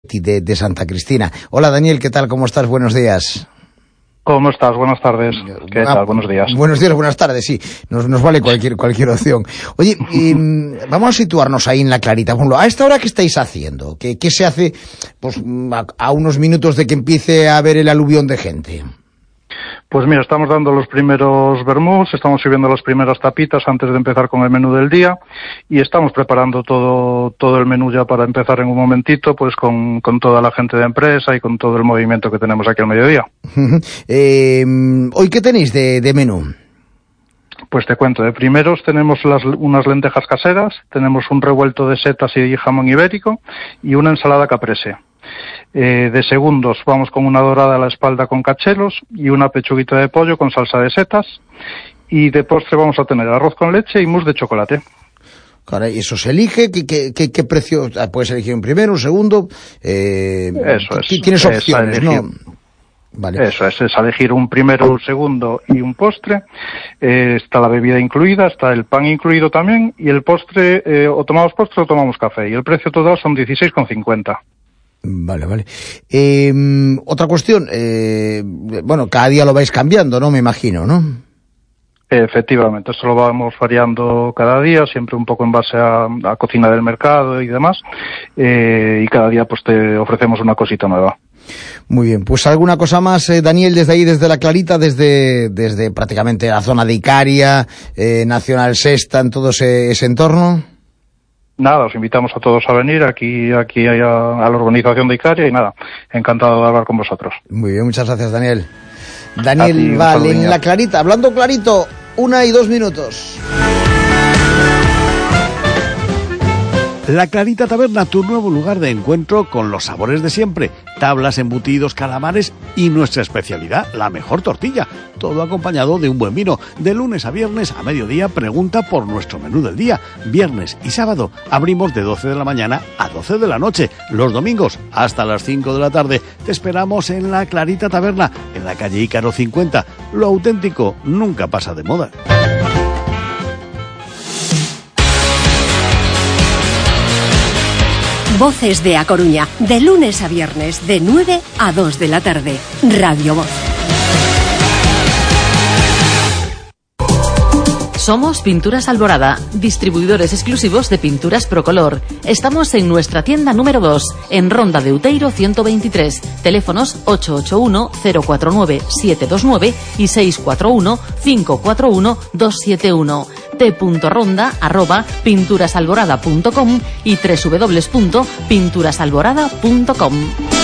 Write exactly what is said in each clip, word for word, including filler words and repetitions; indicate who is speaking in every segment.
Speaker 1: De, de Santa Cristina. Hola Daniel, ¿qué tal? ¿Cómo estás? Buenos días.
Speaker 2: ¿Cómo estás? Buenas tardes. ¿Qué ah, tal? Buenos días.
Speaker 1: Buenos días, buenas tardes, sí. Nos, nos vale cualquier cualquier opción. Oye, eh, vamos a situarnos ahí en la Clarita. Bueno, ¿a esta hora qué estáis haciendo? ¿Qué, qué se hace pues a, a unos minutos de que empiece a haber el aluvión de gente?
Speaker 2: Pues mira, estamos dando los primeros vermús, estamos sirviendo las primeras tapitas antes de empezar con el menú del día y estamos preparando todo todo el menú ya para empezar en un momentito, pues con, con toda la gente de empresa y con todo el movimiento que tenemos aquí al mediodía.
Speaker 1: eh, ¿Hoy qué tenéis de, de menú?
Speaker 2: Pues te cuento, de primeros tenemos las, unas lentejas caseras, tenemos un revuelto de setas y jamón ibérico y una ensalada caprese. Eh, de segundos vamos con una dorada a la espalda con cachelos y una pechuguita de pollo con salsa de setas, y de postre vamos a tener arroz con leche y mousse de chocolate.
Speaker 1: Caray, eso se elige, ¿qué, qué, qué, qué precio? Puedes elegir un primero, un segundo, eh,
Speaker 2: eso es,
Speaker 1: tienes opciones,
Speaker 2: es
Speaker 1: ¿no? Vale.
Speaker 2: Eso es, es elegir un primero, un segundo y un postre. Eh, está la bebida incluida, está el pan incluido también, y el postre, eh, o tomamos postre o tomamos café, y el precio total son dieciséis con cincuenta.
Speaker 1: Vale, vale. Eh, otra cuestión, eh, bueno, cada día lo vais cambiando, ¿no? Me imagino, ¿no?
Speaker 2: Efectivamente, esto lo vamos variando cada día, siempre un poco en base a la cocina del mercado y demás, eh, y cada día pues te ofrecemos una cosita nueva.
Speaker 1: Muy bien, pues alguna cosa más, eh, Daniel, desde ahí, desde la Clarita, desde desde prácticamente la zona de Icaria, eh, Nacional Sexta, en todo ese, ese entorno.
Speaker 2: Nada, os invitamos a todos a venir aquí aquí a, a la organización de Icaria y nada, encantado de hablar con vosotros.
Speaker 1: Muy bien, muchas gracias, Daniel. Daniel Vale, en la Clarita, hablando clarito, una y dos minutos.
Speaker 3: La Clarita Taberna, tu nuevo lugar de encuentro con los sabores de siempre. Tablas, embutidos, calamares y nuestra especialidad, la mejor tortilla. Todo acompañado de un buen vino. De lunes a viernes a mediodía pregunta por nuestro menú del día. Viernes y sábado abrimos de doce de la mañana a doce de la noche. Los domingos hasta las cinco de la tarde. Te esperamos en la Clarita Taberna, en la calle Ícaro cincuenta. Lo auténtico nunca pasa de moda.
Speaker 4: Voces de A Coruña, de lunes a viernes, de nueve a dos de la tarde. Radio Voz.
Speaker 5: Somos Pinturas Alborada, distribuidores exclusivos de pinturas Procolor. Estamos en nuestra tienda número dos, en Ronda de Uteiro ciento veintitrés. Teléfonos ocho ocho uno, cero cuatro nueve, siete dos nueve y seis cuatro uno, cinco cuatro uno, dos siete uno. t punto ronda arroba pinturasalborada punto com y doble u doble u doble u punto pinturasalborada punto com.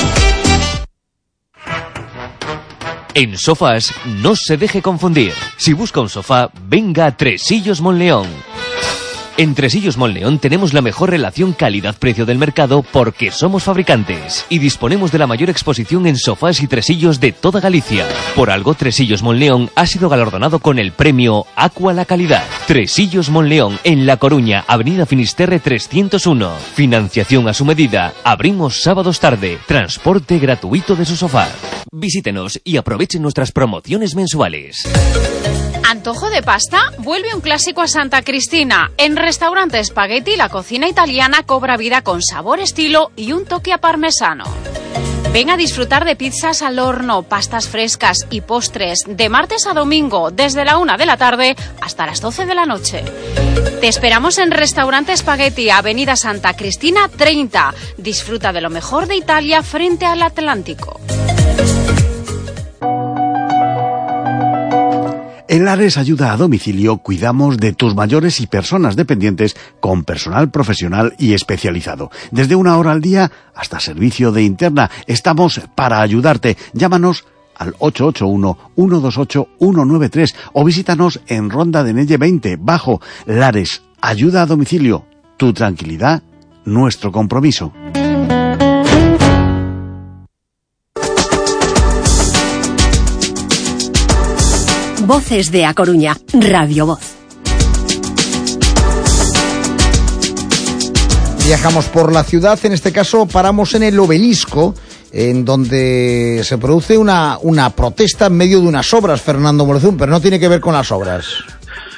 Speaker 6: En sofás, no se deje confundir. Si busca un sofá, venga a Tresillos Monleón. En Tresillos Monleón tenemos la mejor relación calidad-precio del mercado porque somos fabricantes y disponemos de la mayor exposición en sofás y tresillos de toda Galicia. Por algo, Tresillos Monleón ha sido galardonado con el premio Aqua la Calidad. Tresillos Monleón, en La Coruña, Avenida Finisterre trescientos uno. Financiación a su medida. Abrimos sábados tarde. Transporte gratuito de su sofá. Visítenos y aprovechen nuestras promociones mensuales.
Speaker 7: ¿Antojo de pasta? Vuelve un clásico a Santa Cristina. En Restaurante Spaghetti, la cocina italiana cobra vida con sabor, estilo y un toque a parmesano. Ven a disfrutar de pizzas al horno, pastas frescas y postres de martes a domingo, desde la una de la tarde hasta las doce de la noche. Te esperamos en Restaurante Spaghetti, Avenida Santa Cristina treinta. Disfruta de lo mejor de Italia frente al Atlántico.
Speaker 3: En Lares Ayuda a Domicilio cuidamos de tus mayores y personas dependientes con personal profesional y especializado. Desde una hora al día hasta servicio de interna. Estamos para ayudarte. Llámanos al ocho ocho uno, uno dos ocho, uno nueve tres o visítanos en Ronda de Nelle veinte, Bajo. Lares Ayuda a Domicilio. Tu tranquilidad, nuestro compromiso.
Speaker 4: Voces de A Coruña, Radio Voz.
Speaker 1: Viajamos por la ciudad, en este caso paramos en el Obelisco, en donde se produce una, una protesta en medio de unas obras, Fernando Morezún, pero no tiene que ver con las obras.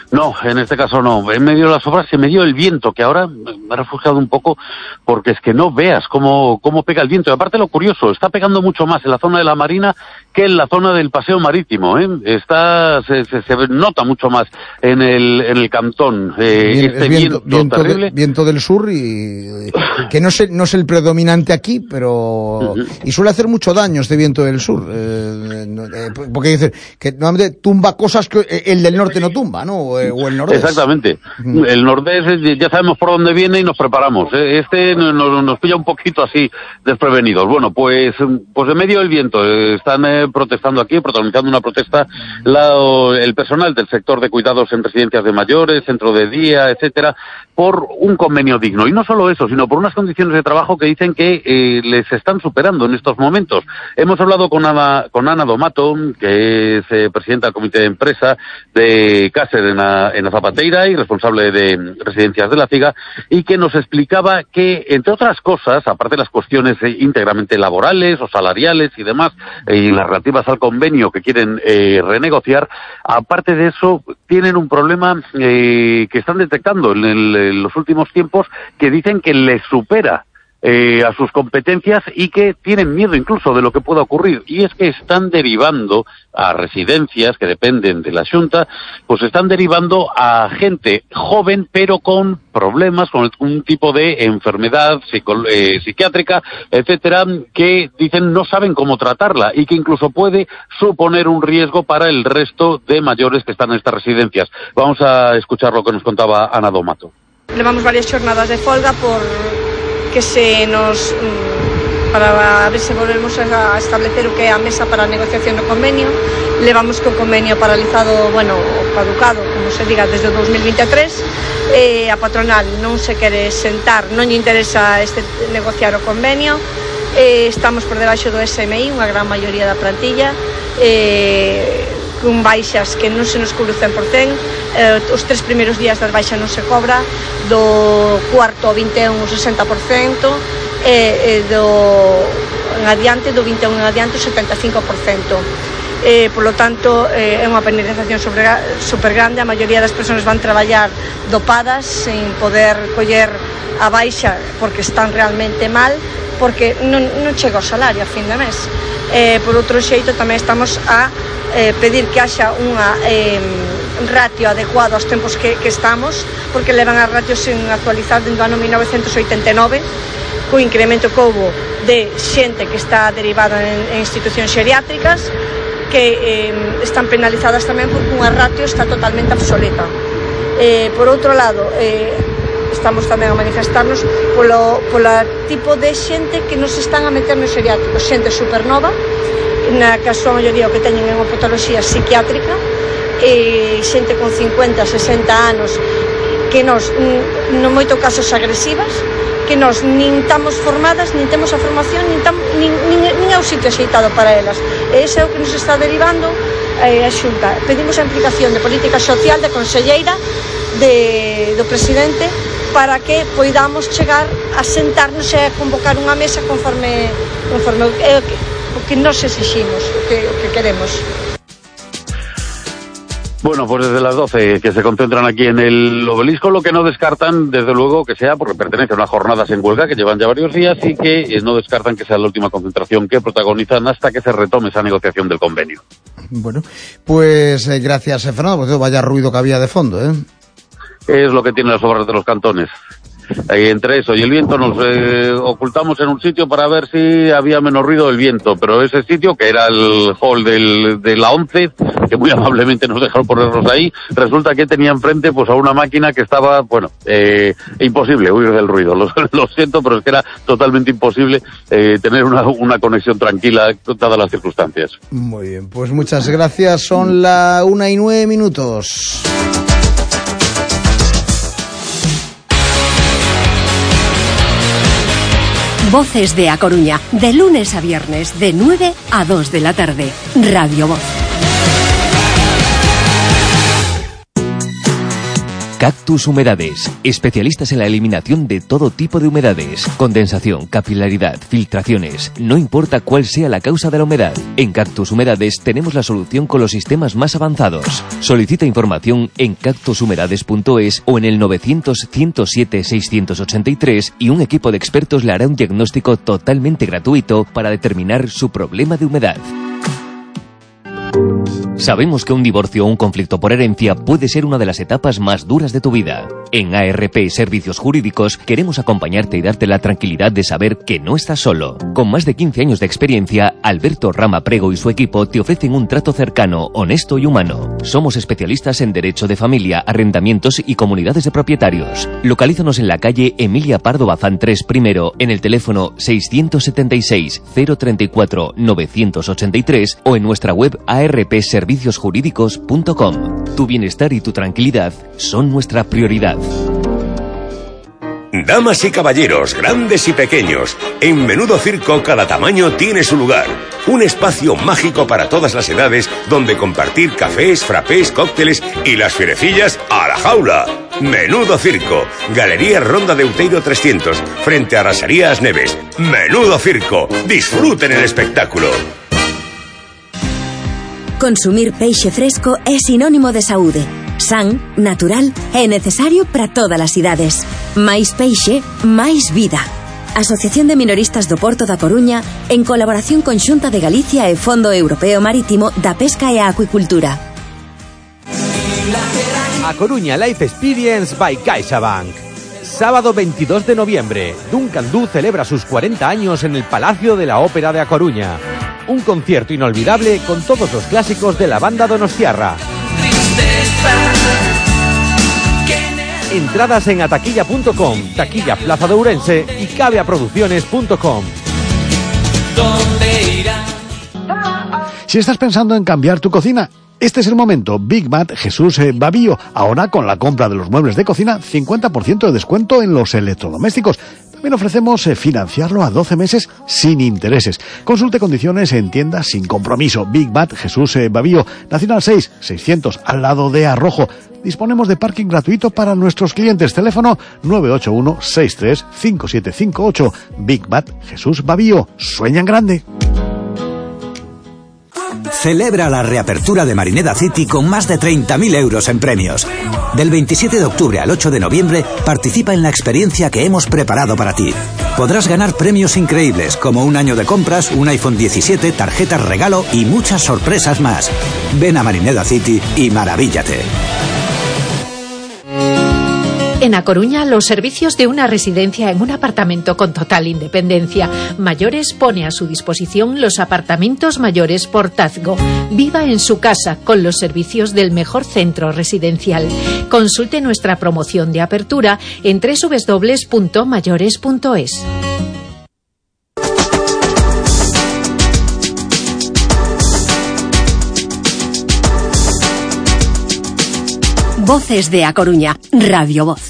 Speaker 8: No, en este caso no. En medio de las obras se me dio el viento, que ahora me he refugiado un poco porque es que no veas cómo, cómo pega el viento. Y aparte lo curioso, está pegando mucho más en la zona de la Marina que en la zona del Paseo Marítimo, ¿eh? Está, se, se, se nota mucho más en el, en el cantón. Eh,
Speaker 1: Bien,
Speaker 8: este
Speaker 1: viento,
Speaker 8: viento,
Speaker 1: viento,
Speaker 8: terrible.
Speaker 1: de, viento del sur y que no es, no es el predominante aquí, pero uh-huh. y suele hacer mucho daño este viento del sur. Eh, eh, porque dice que normalmente tumba cosas que el del norte no tumba, ¿no? O el nordés.
Speaker 8: Exactamente. Uh-huh. El nordés ya sabemos por dónde viene y nos preparamos. Este nos, nos pilla un poquito así desprevenidos. Bueno, pues, pues en medio del viento están eh, protestando aquí, protagonizando una protesta la, el personal del sector de cuidados en residencias de mayores, centro de día, etcétera, por un convenio digno. Y no solo eso, sino por unas condiciones de trabajo que dicen que eh, les están superando en estos momentos. Hemos hablado con Ana, con Ana Domato, que es eh, presidenta del comité de empresa de Cácer en la, en la Zapateira y responsable de residencias de la Ciga, y que nos explicaba que, entre otras cosas, aparte de las cuestiones eh, íntegramente laborales o salariales y demás, eh, y las relativas al convenio que quieren eh, renegociar, aparte de eso, tienen un problema eh, que están detectando en, el, en los últimos tiempos, que dicen que les supera Eh, a sus competencias y que tienen miedo incluso de lo que pueda ocurrir, y es que están derivando a residencias que dependen de la Xunta, pues están derivando a gente joven pero con problemas, con un tipo de enfermedad psico- eh, psiquiátrica, etcétera, que dicen no saben cómo tratarla y que incluso puede suponer un riesgo para el resto de mayores que están en estas residencias. Vamos a escuchar lo que nos contaba Ana Domato.
Speaker 9: Levamos varias jornadas de folga por que se nos para ver se volvemos a establecer o que é a mesa para a negociación do convenio. Levamos que o convenio paralizado, bueno, caducado, como se diga, desde o dos mil veintitrés. Eh, a patronal non se quere sentar, non lle interesa este negociar o convenio. Eh, estamos por debaixo do S M I, unha gran maioría da plantilla, eh, con baixas que non se nos cubre o cen por cento. Eh, os tres primeiros días das baixas non se cobra, do cuarto ao vinte e un o sesenta por cento, e, e do en adiante, do vinte e un en adiante o setenta e cinco por cento. Eh, por lo tanto, eh, é unha penalización sobre, super grande. A maioría das persoas van traballar dopadas, sin poder coller a baixa porque están realmente mal, porque non, non chega o salario a fin de mes. Eh, por outro xeito, tamén estamos a eh, pedir que haxa unha eh, ratio adecuado aos tempos que, que estamos, porque levan as ratios sin actualizar dentro do ano mil novecentos oitenta e nove, co incremento que houbo de xente que está derivada en, en institucións xeriátricas, que eh, están penalizadas tamén porque unha ratio está totalmente obsoleta. Eh, por outro lado, eh, estamos tamén a manifestarnos polo, polo tipo de xente que nos están a meter nos xeriátricos, xente supernova, na que a súa maioría o que teñen é unha patoloxía psiquiátrica, e xente con cincuenta, sesenta anos que nos, no moito casos agresivas, que nos nin estamos formadas, nin temos a formación, nin, tam, nin, nin, nin é o sitio axeitado para elas. E ese é o que nos está derivando eh, a Xunta. Pedimos a implicación de política social, de conselleira, de, do presidente, para que poidamos chegar a sentarnos e a convocar unha mesa conforme, conforme o, o, que, o que nos exiximos, o que, o que queremos.
Speaker 8: Bueno, pues desde las doce que se concentran aquí en el Obelisco, lo que no descartan, desde luego, que sea porque pertenece a unas jornadas en huelga que llevan ya varios días y que eh, no descartan que sea la última concentración que protagonizan hasta que se retome esa negociación del convenio.
Speaker 1: Bueno, pues eh, gracias, eh, Fernando, porque vaya ruido que había de fondo, ¿eh?
Speaker 8: Es lo que tienen las obras de los cantones. Eh, entre eso y el viento nos eh, ocultamos en un sitio para ver si había menos ruido del viento, pero ese sitio, que era el hall del, de la once, que muy amablemente nos dejaron ponernos ahí, resulta que tenía enfrente pues a una máquina que estaba, bueno, eh, imposible huir del ruido. Lo, lo siento, pero es que era totalmente imposible eh, tener una, una conexión tranquila dadas las circunstancias.
Speaker 1: Muy bien, pues muchas gracias. Son la una y nueve minutos.
Speaker 4: Voces de A Coruña, de lunes a viernes, de nueve a dos de la tarde. Radio Voz.
Speaker 6: Cactus Humedades, especialistas en la eliminación de todo tipo de humedades, condensación, capilaridad, filtraciones, no importa cuál sea la causa de la humedad. En Cactus Humedades tenemos la solución con los sistemas más avanzados. Solicita información en cactus humedades punto es o en el novecientos, ciento siete, seiscientos ochenta y tres y un equipo de expertos le hará un diagnóstico totalmente gratuito para determinar su problema de humedad. Sabemos que un divorcio o un conflicto por herencia puede ser una de las etapas más duras de tu vida. En A R P Servicios Jurídicos queremos acompañarte y darte la tranquilidad de saber que no estás solo. Con más de quince años de experiencia, Alberto Rama Prego y su equipo te ofrecen un trato cercano, honesto y humano. Somos especialistas en derecho de familia, arrendamientos y comunidades de propietarios. Localízanos en la calle Emilia Pardo Bazán tres primero, en el teléfono seiscientos setenta y seis, cero treinta y cuatro, novecientos ochenta y tres o en nuestra web a r p servicios jurídicos punto com. Tu bienestar y tu tranquilidad son nuestra prioridad.
Speaker 10: Damas y caballeros, grandes y pequeños, en Menudo Circo cada tamaño tiene su lugar. Un espacio mágico para todas las edades donde compartir cafés, frappés, cócteles y las fierecillas a la jaula. Menudo Circo, Galería Ronda de Outeiro trescientos, frente a Rasarías Neves. Menudo Circo, disfruten el espectáculo.
Speaker 11: Consumir peixe fresco é sinónimo de saúde. San, natural e necesario para todas as idades. Máis peixe, máis vida. Asociación de Minoristas do Porto da Coruña, en colaboración con Xunta de Galicia e Fondo Europeo Marítimo da Pesca e a Acuicultura.
Speaker 12: A Coruña Life Experience by CaixaBank. Sábado veintidós de noviembre, Duncan Du celebra sus cuarenta años en el Palacio de la Ópera de A Coruña. Un concierto inolvidable con todos los clásicos de la banda donostiarra. Entradas en ataquilla punto com, Taquilla Plaza de Ourense y cabeaproducciones punto com.
Speaker 3: Si estás pensando en cambiar tu cocina, este es el momento. Big Mat Jesús eh, Babío, ahora con la compra de los muebles de cocina, cincuenta por ciento de descuento en los electrodomésticos. También ofrecemos eh, financiarlo a doce meses sin intereses. Consulte condiciones en tiendas sin compromiso. Big Mat Jesús eh, Babío, Nacional seis, seiscientos, al lado de Arrojo. Disponemos de parking gratuito para nuestros clientes. Teléfono nueve ocho uno, seis tres, cinco siete cinco ocho. Big Mat Jesús Babío. Sueñan grande.
Speaker 13: Celebra la reapertura de Marineda City con más de treinta mil euros en premios. Del veintisiete de octubre al ocho de noviembre, participa en la experiencia que hemos preparado para ti. Podrás ganar premios increíbles como un año de compras, un iPhone diecisiete, tarjetas regalo y muchas sorpresas más. Ven a Marineda City y maravíllate.
Speaker 14: En A Coruña, los servicios de una residencia en un apartamento con total independencia. Mayores pone a su disposición los apartamentos mayores Portazgo. Viva en su casa con los servicios del mejor centro residencial. Consulte nuestra promoción de apertura en doble u doble u doble u punto mayores punto es.
Speaker 4: Voces de A Coruña, Radio Voz.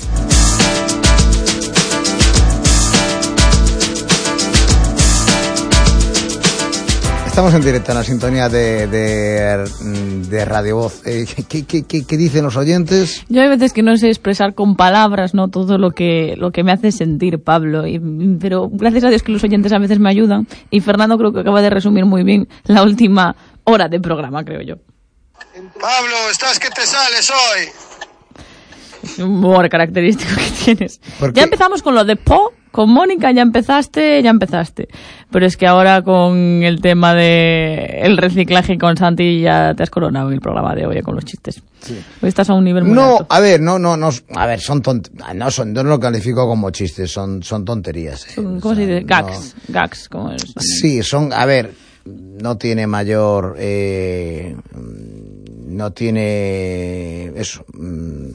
Speaker 1: Estamos en directo en la sintonía de, de, de Radio Voz. Eh, ¿qué, qué, qué, ¿Qué dicen los oyentes?
Speaker 15: Yo hay veces que no sé expresar con palabras, ¿no?, todo lo que lo que me hace sentir, Pablo. Y, pero gracias a Dios que los oyentes a veces me ayudan. Y Fernando creo que acaba de resumir muy bien la última hora de programa, creo yo.
Speaker 16: Pablo, estás que te sales hoy.
Speaker 15: Es un humor característico que tienes. Ya empezamos con lo de Po, con Mónica ya empezaste, ya empezaste. Pero es que ahora con el tema de el reciclaje con Santi ya te has coronado en el programa de hoy con los chistes. Sí. Hoy estás a un nivel muy
Speaker 1: no,
Speaker 15: alto.
Speaker 1: a ver, no, no, no, a ver, son tont no son, no lo califico como chistes, son, son tonterías. Eh.
Speaker 15: Son, ¿cómo se dice? Gags, no. Gags, ¿cómo es?
Speaker 1: Sí, son, a ver, no tiene mayor, eh, no tiene eso. Mm,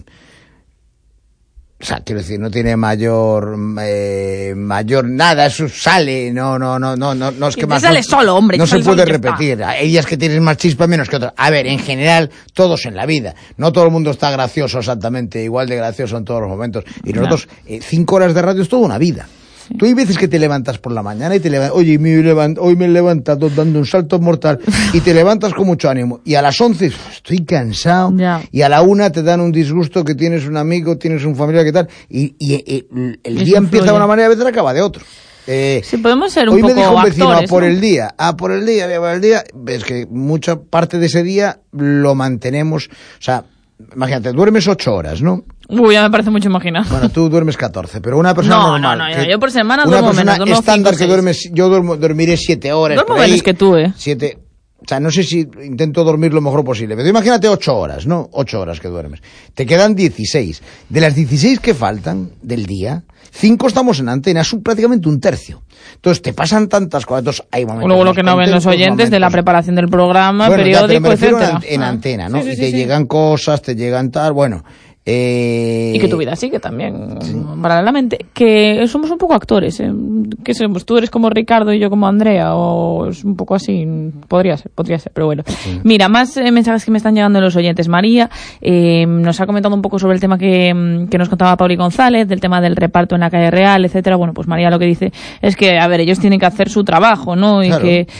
Speaker 1: O sea, quiero decir, no tiene mayor, eh, mayor nada, eso sale, no, no, no, no, no, no es que, que más.
Speaker 15: Sale
Speaker 1: no,
Speaker 15: solo, hombre.
Speaker 1: No se puede repetir. Hay días que tienes más chispa menos que otros. A ver, en general, todos en la vida. No todo el mundo está gracioso exactamente, igual de gracioso en todos los momentos. Y nosotros, eh, cinco horas de radio es toda una vida. Sí. Tú hay veces que te levantas por la mañana y te levantas, oye, me levant, hoy me he levantado dando un salto mortal y te levantas con mucho ánimo. Y a las once estoy cansado ya. Y a la una te dan un disgusto que tienes un amigo, tienes un familiar, ¿qué tal? Y, y, y el día empieza de una manera y a veces acaba de otro.
Speaker 15: Eh, sí, podemos ser un
Speaker 1: hoy
Speaker 15: poco
Speaker 1: me dijo un vecino,
Speaker 15: actores,
Speaker 1: a por
Speaker 15: ¿no?
Speaker 1: el día, a por el día, a por el día, ves que mucha parte de ese día lo mantenemos, o sea, imagínate, duermes ocho horas, ¿no?
Speaker 15: Uy, ya me parece mucho imaginar.
Speaker 1: Bueno, tú duermes catorce, pero una persona
Speaker 15: no,
Speaker 1: normal...
Speaker 15: No, no, no, yo por semana
Speaker 1: una
Speaker 15: duermo
Speaker 1: persona
Speaker 15: menos, duermo
Speaker 1: estándar
Speaker 15: cinco,
Speaker 1: que duermes, yo duermo, dormiré siete horas.
Speaker 15: Duermo menos que tú, ¿eh?
Speaker 1: Siete... O sea, no sé si intento dormir lo mejor posible, pero imagínate ocho horas, ¿no? Ocho horas que duermes. Te quedan dieciséis. De las dieciséis que faltan del día, cinco estamos en antena, es un, prácticamente un tercio. Entonces, te pasan tantas cosas. Entonces, hay momentos
Speaker 15: luego lo que no ven los oyentes momentos... de la preparación del programa,
Speaker 1: bueno,
Speaker 15: periódico,
Speaker 1: ya,
Speaker 15: etcétera.
Speaker 1: En, en ah. antena, ¿no?
Speaker 15: Sí, sí,
Speaker 1: y
Speaker 15: sí,
Speaker 1: te
Speaker 15: sí.
Speaker 1: llegan cosas, te llegan tal, bueno... Eh...
Speaker 15: Y que tu vida sigue también, sí. Paralelamente. Que somos un poco actores, ¿eh? Que somos, tú eres como Ricardo y yo como Andrea, o es un poco así, podría ser, podría ser, pero bueno. Sí. Mira, más eh, mensajes que me están llegando de los oyentes. María eh, nos ha comentado un poco sobre el tema que, que nos contaba Pauli González, del tema del reparto en la calle Real, etcétera. Bueno, pues María lo que dice es que, a ver, ellos tienen que hacer su trabajo, ¿no? Y claro. que,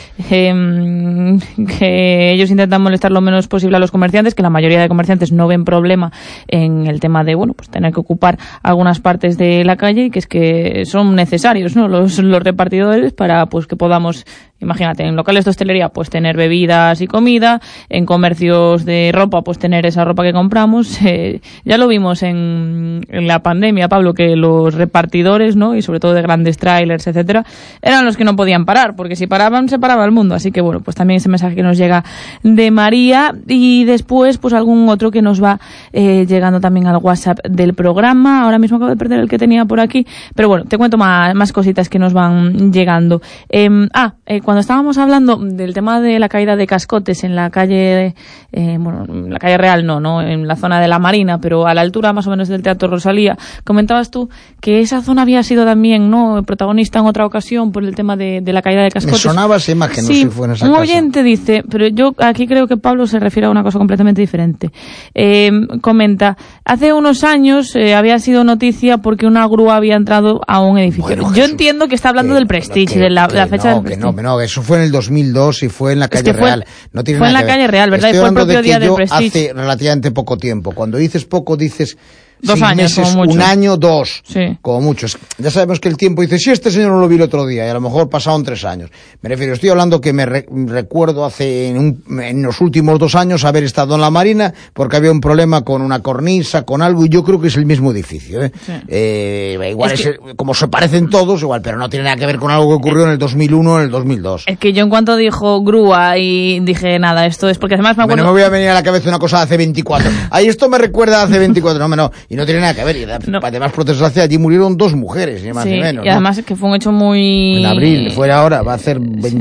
Speaker 15: eh, que ellos intentan molestar lo menos posible a los comerciantes, que la mayoría de comerciantes no ven problema en el tema de, bueno, pues tener que ocupar algunas partes de la calle y que es que son necesarios, ¿no? Los, los repartidores para, pues, que podamos, imagínate, en locales de hostelería, pues tener bebidas y comida, en comercios de ropa, pues tener esa ropa que compramos. Eh, ya lo vimos en, en la pandemia, Pablo, que los repartidores, ¿no? Y sobre todo de grandes trailers, etcétera, eran los que no podían parar, porque si paraban, se paraba el mundo. Así que, bueno, pues también ese mensaje que nos llega de María y después, pues algún otro que nos va eh, llegando también al WhatsApp del programa. Ahora mismo acabo de perder el que tenía por aquí, pero bueno, te cuento más, más cositas que nos van llegando. Eh, ah, eh, cuando estábamos hablando del tema de la caída de cascotes en la calle, eh, bueno, en la calle Real no, no, en la zona de la Marina, pero a la altura más o menos del Teatro Rosalía, comentabas tú que esa zona había sido también, ¿no?, protagonista en otra ocasión por el tema de, de la caída de cascotes.
Speaker 1: Me sonaba esa imagen,
Speaker 15: sí,
Speaker 1: no sé si fue en esa
Speaker 15: un
Speaker 1: casa.
Speaker 15: oyente dice, pero yo aquí creo que Pablo se refiere a una cosa completamente diferente. Eh, comenta, hace unos años eh, había sido noticia porque una grúa había entrado a un edificio. Bueno, yo Jesús, entiendo que está hablando que, del Prestige, de la, la fecha
Speaker 1: no,
Speaker 15: del Prestige.
Speaker 1: Que no, no, eso fue en el dos mil dos y fue en la calle
Speaker 15: es que fue,
Speaker 1: Real. No tiene
Speaker 15: fue
Speaker 1: nada
Speaker 15: en la
Speaker 1: que
Speaker 15: calle
Speaker 1: ver.
Speaker 15: Real, ¿verdad?
Speaker 1: Estoy
Speaker 15: y fue el propio
Speaker 1: de
Speaker 15: día del Prestige.
Speaker 1: Hace relativamente poco tiempo. Cuando dices poco, dices...
Speaker 15: Dos
Speaker 1: seis
Speaker 15: años,
Speaker 1: meses,
Speaker 15: como mucho.
Speaker 1: Un año, dos,
Speaker 15: sí.
Speaker 1: Como muchos. Ya sabemos que el tiempo dice, si este señor no lo vi el otro día, y a lo mejor pasaron tres años. Me refiero, estoy hablando que me re recuerdo hace, en, un, en los últimos dos años, haber estado en la Marina, porque había un problema con una cornisa, con algo, y yo creo que es el mismo edificio, ¿eh? Sí. Eh, igual es es, que... como se parecen todos, igual, pero no tiene nada que ver con algo que ocurrió en el dos mil uno o en el dos mil dos.
Speaker 15: Es que yo en cuanto dijo grúa y dije, nada, esto es porque además me acuerdo...
Speaker 1: No me voy a venir a la cabeza una cosa de hace veinticuatro. Ahí esto me recuerda a hace veinticuatro, no, no, y no tiene nada que ver. Y No. Además, por desgracia, allí murieron dos mujeres, ni más
Speaker 15: sí,
Speaker 1: ni menos.
Speaker 15: Y además, ¿no? Que fue un hecho muy...
Speaker 1: En abril, fuera ahora, va a hacer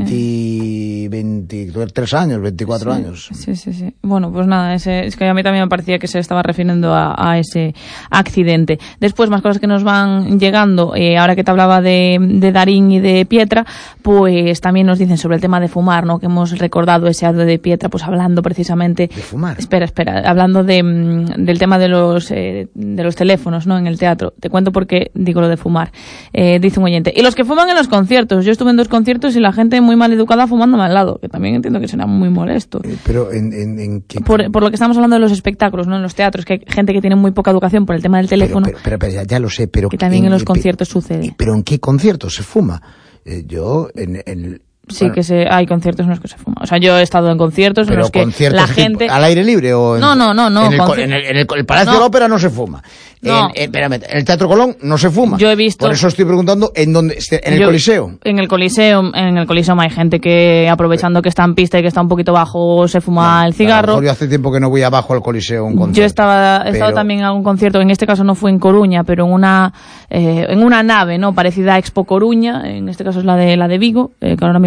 Speaker 1: veinte, veintitrés años, veinticuatro
Speaker 15: sí,
Speaker 1: años.
Speaker 15: Sí, sí, sí. Bueno, pues nada, ese, es que a mí también me parecía que se estaba refiriendo a, a ese accidente. Después, más cosas que nos van llegando. Eh, ahora que te hablaba de, de Darín y de Pietra, pues también nos dicen sobre el tema de fumar, ¿no? Que hemos recordado ese audio de Pietra, pues hablando precisamente...
Speaker 1: ¿De fumar?
Speaker 15: Espera, espera, hablando de, del tema de los, eh, de los teléfonos, ¿no?, en el teatro. Te cuento por qué digo lo de fumar. Eh, dice un oyente. Y los que fuman en los conciertos. Yo estuve en dos conciertos y la gente muy mal educada fumándome al lado, que también entiendo que será muy molesto.
Speaker 1: Eh, pero en, en, en qué...
Speaker 15: Por, por lo que estamos hablando de los espectáculos, ¿no?, en los teatros, que hay gente que tiene muy poca educación por el tema del teléfono.
Speaker 1: Pero, pero, pero, pero ya, ya lo sé, pero...
Speaker 15: Que también en, en los conciertos pero, sucede.
Speaker 1: ¿Pero en qué conciertos se fuma? Eh, yo, en... en
Speaker 15: Sí, bueno, que se, hay conciertos en los que se fuma. O sea, yo he estado en conciertos en los que la gente...
Speaker 1: ¿Al aire libre o...? En,
Speaker 15: no, no, no. no
Speaker 1: en, el, en, el, en el, el Palacio no. de la Ópera no se fuma.
Speaker 15: No.
Speaker 1: En, en, espérame, en el Teatro Colón no se fuma.
Speaker 15: Yo he visto...
Speaker 1: Por eso estoy preguntando en dónde... ¿En el
Speaker 15: yo,
Speaker 1: Coliseo?
Speaker 15: En el Coliseo, en el Coliseo hay gente que, aprovechando que está en pista y que está un poquito bajo, se fuma no, el cigarro.
Speaker 1: Yo hace tiempo que no voy abajo al Coliseo a un concierto.
Speaker 15: Yo estaba, he estado
Speaker 1: pero...
Speaker 15: también en algún concierto, en este caso no fue en Coruña, pero en una, eh, en una nave, ¿no?, parecida a Expo Coruña, en este caso es la de, la de Vigo, eh, que ahora mismo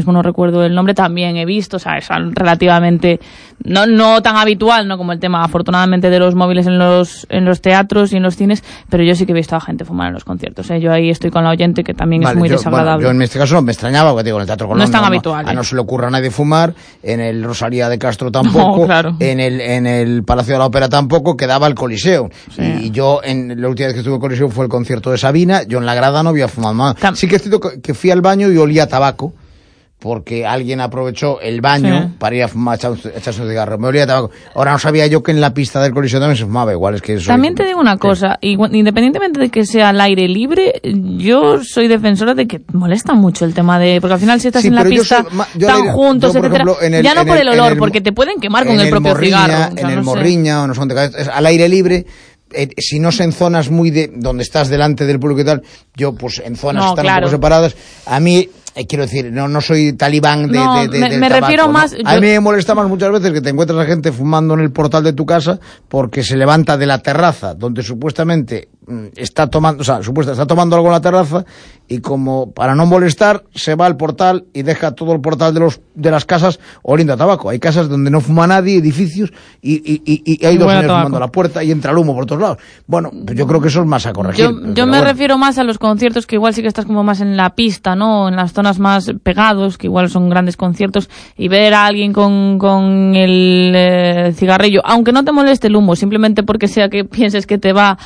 Speaker 15: mismo no recuerdo el nombre, también he visto, o sea, es relativamente, no, no tan habitual, ¿no? Como el tema, afortunadamente, de los móviles en los, en los teatros y en los cines, pero yo sí que he visto a gente fumar en los conciertos, ¿eh? Yo ahí estoy con la oyente, que también vale, es muy
Speaker 1: yo,
Speaker 15: desagradable.
Speaker 1: Bueno, yo en este caso no me extrañaba, porque digo, en el Teatro Colón
Speaker 15: no es tan
Speaker 1: no,
Speaker 15: habitual.
Speaker 1: No,
Speaker 15: ¿eh?
Speaker 1: no se le ocurra a nadie fumar, en el Rosalía de Castro tampoco, no, claro. en el en el Palacio de la Ópera tampoco, quedaba el Coliseo. Sí. Y yo, en la última vez que estuve en el Coliseo fue el concierto de Sabina, yo en la grada no había fumado más. Tam sí que es cierto que fui al baño y olía a tabaco, porque alguien aprovechó el baño sí. para ir a fumar, echarse un cigarro. Me olía a tabaco. Ahora no sabía yo que en la pista del Coliseo también se fumaba, igual es que eso...
Speaker 15: También te digo una cosa, sí. independientemente de que sea al aire libre, yo soy defensora de que molesta mucho el tema de... Porque al final si estás sí, en la pista soy, yo tan le, juntos, yo, etcétera, ejemplo, el, ya no por el, el olor, el, porque te pueden quemar con el, el propio
Speaker 1: morriña,
Speaker 15: cigarro.
Speaker 1: En o sea, el no morriña, sé. o no sé dónde, al aire libre... Eh, si no es en zonas muy de donde estás delante del público y tal, yo pues en zonas
Speaker 15: no,
Speaker 1: están
Speaker 15: claro.
Speaker 1: un poco separadas, a mí eh, quiero decir, no no soy talibán de,
Speaker 15: no,
Speaker 1: de, de,
Speaker 15: me,
Speaker 1: del
Speaker 15: me
Speaker 1: tabaco,
Speaker 15: refiero
Speaker 1: ¿no?
Speaker 15: más
Speaker 1: a
Speaker 15: yo...
Speaker 1: mí me molesta más muchas veces que te encuentras a gente fumando en el portal de tu casa porque se levanta de la terraza donde supuestamente está tomando, o sea, supuestamente está tomando algo en la terraza y como para no molestar se va al portal y deja todo el portal de los de las casas oliendo a tabaco. Hay casas donde no fuma nadie, edificios y, y, y, y hay dos señores fumando a la puerta y entra el humo por todos lados. Bueno, pues yo creo que eso es más a corregir.
Speaker 15: Yo, yo me bueno. refiero más a los conciertos que igual sí que estás como más en la pista, ¿no? En las zonas más pegados, que igual son grandes conciertos, y ver a alguien con, con el eh, cigarrillo, aunque no te moleste el humo, simplemente porque sea que pienses que te va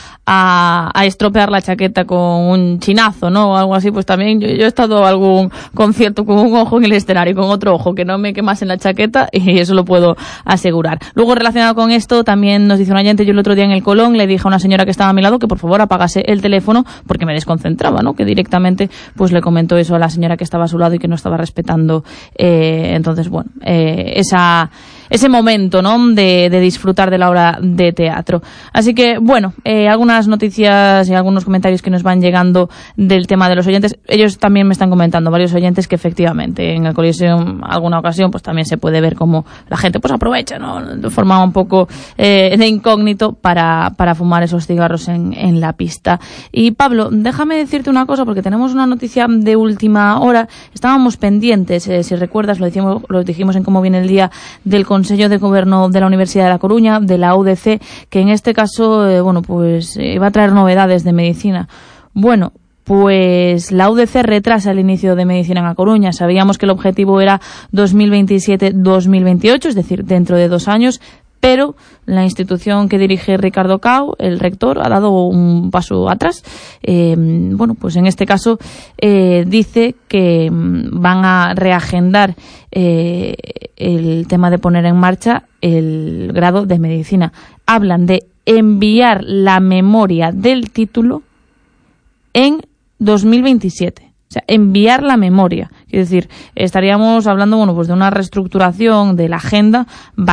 Speaker 15: a, a estropear la chaqueta con un chinazo, ¿no? O algo así, pues también yo, yo he estado a algún concierto con un ojo en el escenario y con otro ojo que no me quemas en la chaqueta, y eso lo puedo asegurar. Luego, relacionado con esto, también nos dice un oyente, yo el otro día en el Colón le dije a una señora que estaba a mi lado que por favor apagase el teléfono porque me desconcentraba, ¿no? Que directamente pues le comentó eso a la señora que estaba a su lado y que no estaba respetando, eh, entonces, bueno, eh, esa... ese momento, ¿no? De, de disfrutar de la obra de teatro. Así que, bueno, eh, algunas noticias y algunos comentarios que nos van llegando del tema de los oyentes. Ellos también me están comentando, varios oyentes, que efectivamente en el Coliseo, alguna ocasión, pues también se puede ver cómo la gente pues aprovecha, ¿no? De forma un poco eh, de incógnito para, para fumar esos cigarros en, en la pista. Y Pablo, déjame decirte una cosa, porque tenemos una noticia de última hora. Estábamos pendientes, eh, si recuerdas, lo dijimos, lo dijimos en Cómo viene el día del Consejo de Gobierno de la Universidad de La Coruña, de la U D C, que en este caso, eh, bueno, pues eh, va a traer novedades de medicina. Bueno, pues la U D C retrasa el inicio de medicina en La Coruña. Sabíamos que el objetivo era dos mil veintisiete dos mil veintiocho, es decir, dentro de dos años, pero la institución que dirige Ricardo Cao, el rector, ha dado un paso atrás. Eh, bueno, pues en este caso eh, dice que van a reagendar eh, el tema de poner en marcha el grado de medicina. Hablan de enviar la memoria del título en dos mil veintisiete. O sea, enviar la memoria. Es decir, estaríamos hablando, bueno, pues de una reestructuración de la agenda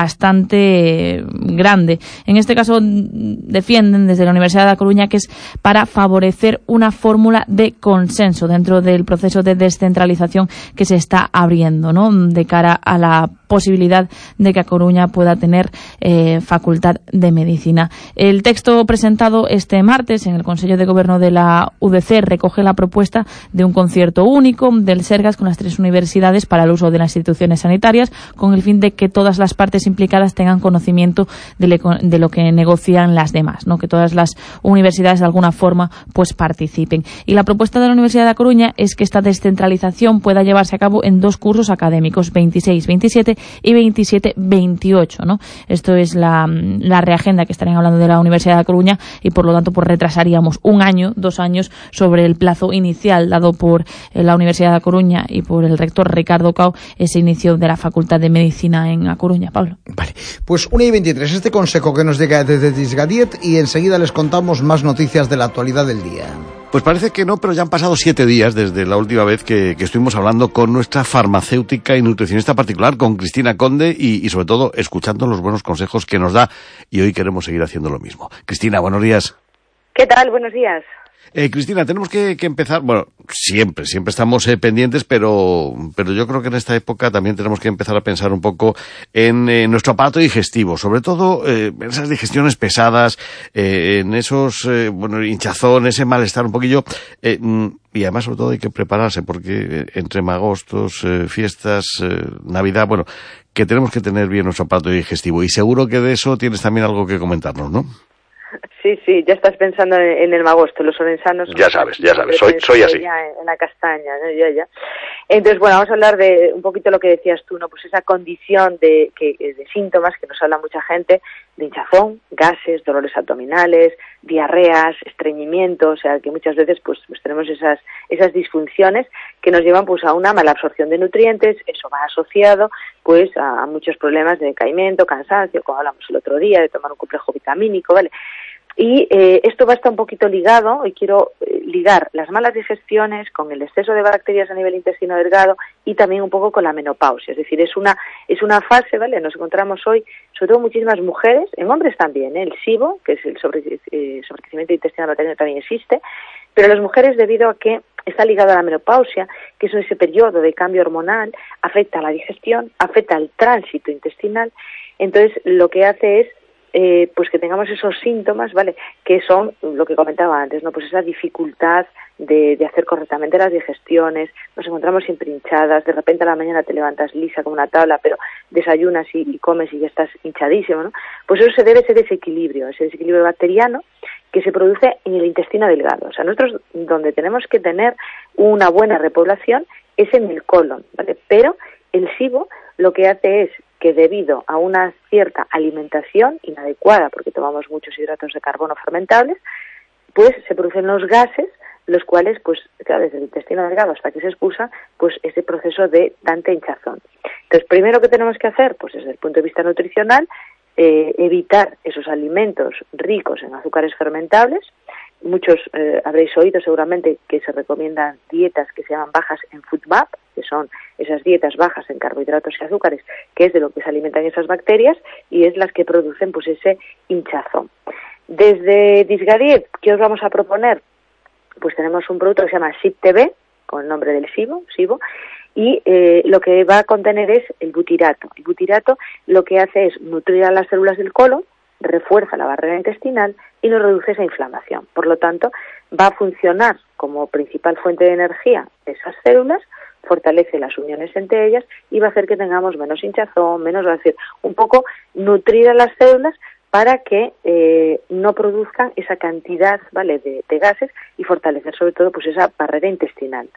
Speaker 15: bastante grande. En este caso, defienden desde la Universidad de La Coruña que es para favorecer una fórmula de consenso dentro del proceso de descentralización que se está abriendo, ¿no? De cara a la posibilidad de que A Coruña pueda tener eh, facultad de medicina. El texto presentado este martes en el Consejo de Gobierno de la U D C recoge la propuesta de un concierto único del Sergas con las tres universidades para el uso de las instituciones sanitarias, con el fin de que todas las partes implicadas tengan conocimiento de, le, de lo que negocian las demás, ¿no? Que todas las universidades de alguna forma pues participen. Y la propuesta de la Universidad de La Coruña es que esta descentralización pueda llevarse a cabo en dos cursos académicos, veintiséis veintisiete y veintisiete veintiocho, ¿no? Esto es la, la reagenda que estarían hablando de la Universidad de La Coruña, y por lo tanto pues retrasaríamos un año, dos años sobre el plazo inicial dado por eh, la Universidad de La Coruña y por el rector Ricardo Cao, ese inicio de la Facultad de Medicina en A Coruña. Pablo.
Speaker 1: Vale, pues una y veintitrés, este consejo que nos llega desde Tisgadiet, y enseguida les contamos más noticias de la actualidad del día.
Speaker 3: Pues parece que no, pero ya han pasado siete días desde la última vez que, que estuvimos hablando con nuestra farmacéutica y nutricionista particular, con Cristina Conde, y, y sobre todo escuchando los buenos consejos que nos da, y hoy queremos seguir haciendo lo mismo. Cristina, buenos días.
Speaker 17: ¿Qué tal? Buenos días.
Speaker 3: Eh, Cristina, tenemos que, que empezar, bueno, siempre, siempre estamos eh, pendientes, pero, pero yo creo que en esta época también tenemos que empezar a pensar un poco en eh, nuestro aparato digestivo, sobre todo eh, en esas digestiones pesadas, eh, en esos, eh, bueno, hinchazón, ese malestar un poquillo, eh, y además sobre todo hay que prepararse, porque entre magostos, eh, fiestas, eh, Navidad, bueno, que tenemos que tener bien nuestro aparato digestivo, y seguro que de eso tienes también algo que comentarnos, ¿no?
Speaker 17: Sí, sí, ya estás pensando en el magosto, los orensanos.
Speaker 18: Ya sabes, ya sabes, soy, soy así.
Speaker 17: Ya en la castaña, ¿no? Ya, ya. Entonces, bueno, vamos a hablar de un poquito lo que decías tú, ¿no? Pues esa condición de, que, de síntomas que nos habla mucha gente, de hinchazón, gases, dolores abdominales, diarreas, estreñimiento, o sea, que muchas veces pues, pues tenemos esas, esas disfunciones que nos llevan pues a una mala absorción de nutrientes, eso va asociado pues a, a muchos problemas de decaimiento, cansancio, como hablamos el otro día, de tomar un complejo vitamínico, ¿vale? Y eh, esto va a estar un poquito ligado, y quiero eh, ligar las malas digestiones con el exceso de bacterias a nivel intestino delgado y también un poco con la menopausia. Es decir, es una es una fase, ¿vale? Nos encontramos hoy, sobre todo muchísimas mujeres, en hombres también, ¿eh? El SIBO, que es el sobre, eh, sobrecrecimiento intestinal materno, también existe, pero las mujeres, debido a que está ligado a la menopausia, que es ese periodo de cambio hormonal, afecta a la digestión, afecta al tránsito intestinal, entonces lo que hace es Eh, pues que tengamos esos síntomas, ¿vale? Que son lo que comentaba antes, ¿no? Pues esa dificultad de, de hacer correctamente las digestiones, nos encontramos siempre hinchadas, de repente a la mañana te levantas lisa como una tabla, pero desayunas y, y comes y ya estás hinchadísimo, ¿no? Pues eso se debe a ese desequilibrio, ese desequilibrio bacteriano que se produce en el intestino delgado. O sea, nosotros donde tenemos que tener una buena repoblación es en el colon, ¿vale? Pero el SIBO lo que hace es que debido a una cierta alimentación inadecuada, porque tomamos muchos hidratos de carbono fermentables, pues se producen los gases, los cuales, pues, claro, desde el intestino delgado hasta que se expulsa, pues ese proceso de tanta hinchazón. Entonces, primero que tenemos que hacer, pues desde el punto de vista nutricional, eh, evitar esos alimentos ricos en azúcares fermentables. Muchos eh, habréis oído seguramente que se recomiendan dietas que se llaman bajas en FODMAP, que son esas dietas bajas en carbohidratos y azúcares, que es de lo que se alimentan esas bacterias y es las que producen pues ese hinchazón. Desde Disgadiet, ¿qué os vamos a proponer? Pues tenemos un producto que se llama S I B T B, con el nombre del SIBO, SIBO, y eh, lo que va a contener es el butirato. El butirato lo que hace es nutrir a las células del colon, refuerza la barrera intestinal y nos reduce esa inflamación. Por lo tanto, va a funcionar como principal fuente de energía de esas células, fortalece las uniones entre ellas y va a hacer que tengamos menos hinchazón, menos, va a decir, un poco nutrir a las células para que eh, no produzcan esa cantidad, ¿vale?, de, de gases y fortalecer sobre todo pues esa barrera intestinal.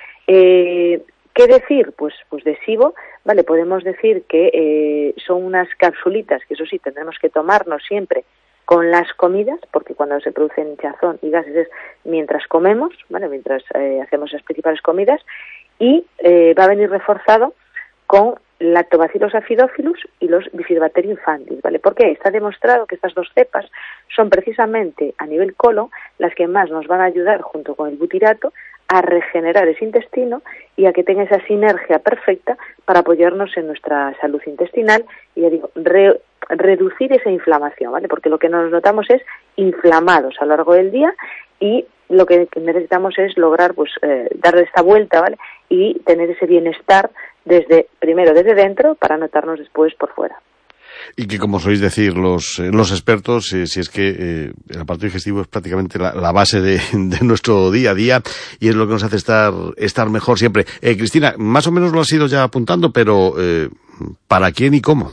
Speaker 17: Eh, ¿Qué decir? Pues, pues de SIBO, vale, podemos decir que eh, son unas capsulitas que eso sí tendremos que tomarnos siempre con las comidas, porque cuando se producen hinchazón y gases es mientras comemos, vale, mientras eh, hacemos las principales comidas, y eh, va a venir reforzado con Lactobacillus acidophilus y los Bifidobacterium infantis, ¿vale? Porque está demostrado que estas dos cepas son precisamente a nivel colon las que más nos van a ayudar junto con el butirato a regenerar ese intestino y a que tenga esa sinergia perfecta para apoyarnos en nuestra salud intestinal y, ya digo, re, reducir esa inflamación, ¿vale? Porque lo que nos notamos es inflamados a lo largo del día y lo que necesitamos es lograr, pues, eh, darle esta vuelta, ¿vale? Y tener ese bienestar desde, primero desde dentro para notarnos después por fuera.
Speaker 3: Y que, como sois decir los, eh, los expertos, eh, si es que eh, el aparato digestivo es prácticamente la, la base de, de nuestro día a día y es lo que nos hace estar, estar mejor siempre. Eh, Cristina, más o menos lo has ido ya apuntando, pero eh, ¿para quién y cómo?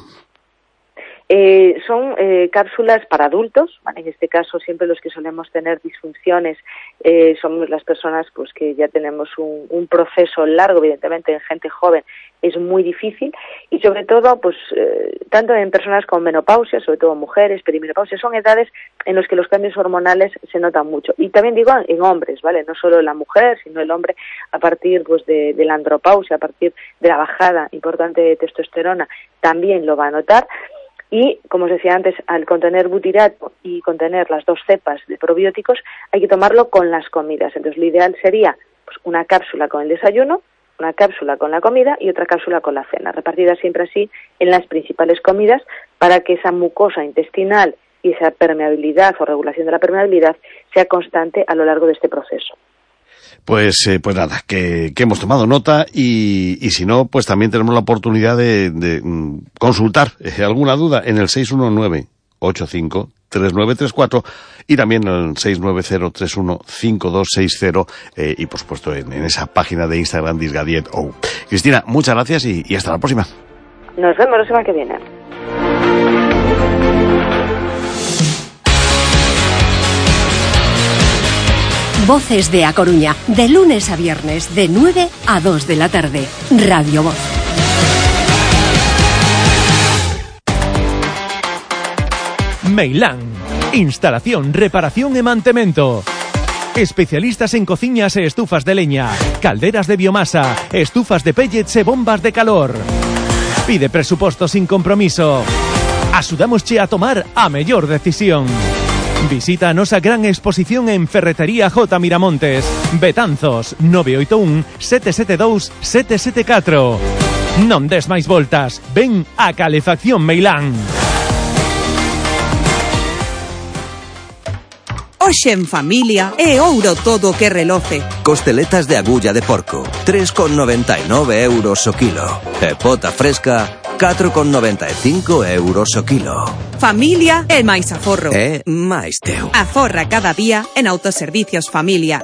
Speaker 17: Eh, son eh, cápsulas para adultos, ¿vale? En este caso siempre los que solemos tener disfunciones eh, somos las personas pues que ya tenemos un, un proceso largo, evidentemente en gente joven es muy difícil y sobre todo pues eh, tanto en personas con menopausia, sobre todo mujeres, perimenopausia, son edades en las que los cambios hormonales se notan mucho y también digo en hombres, ¿vale? No solo en la mujer sino el hombre a partir pues de, de la andropausia, a partir de la bajada importante de testosterona también lo va a notar. Y, como os decía antes, al contener butirato y contener las dos cepas de probióticos, hay que tomarlo con las comidas. Entonces, lo ideal sería pues, una cápsula con el desayuno, una cápsula con la comida y otra cápsula con la cena, repartida siempre así en las principales comidas para que esa mucosa intestinal y esa permeabilidad o regulación de la permeabilidad sea constante a lo largo de este proceso.
Speaker 3: Pues, eh, pues nada, que, que hemos tomado nota y, y si no, pues también tenemos la oportunidad de, de mm, consultar eh, alguna duda en el seis uno nueve, ocho cinco, tres nueve tres cuatro y también en el seis nueve cero, tres uno cinco dos seis cero eh, y por supuesto en, en esa página de Instagram Disgadiet. Oh. Cristina, muchas gracias y, y hasta la próxima.
Speaker 17: Nos vemos la semana que viene.
Speaker 4: Voces de A Coruña, de lunes a viernes, de nueve a dos de la tarde. Radio Voz.
Speaker 19: Meilán. Instalación, reparación e mantemento. Especialistas en cociñas e estufas de leña, calderas de biomasa, estufas de pellets e bombas de calor. Pide presuposto sin compromiso. Axudámosche a tomar a mellor decisión. Visita a nosa gran exposición en Ferretería J. Miramontes, Betanzos, nove oito un, sete sete dous, sete sete catro. Non des máis voltas, ven a Calefacción Meilán.
Speaker 20: Hoxe en familia é ouro todo o que reloce.
Speaker 21: Costeletas de agulla de porco, tres con noventa e nove euros o kilo. E pota fresca, catro con noventa e cinco euros o kilo.
Speaker 20: Familia é máis aforro.
Speaker 21: É máis teu.
Speaker 20: Aforra cada día en Autoservicios Familia.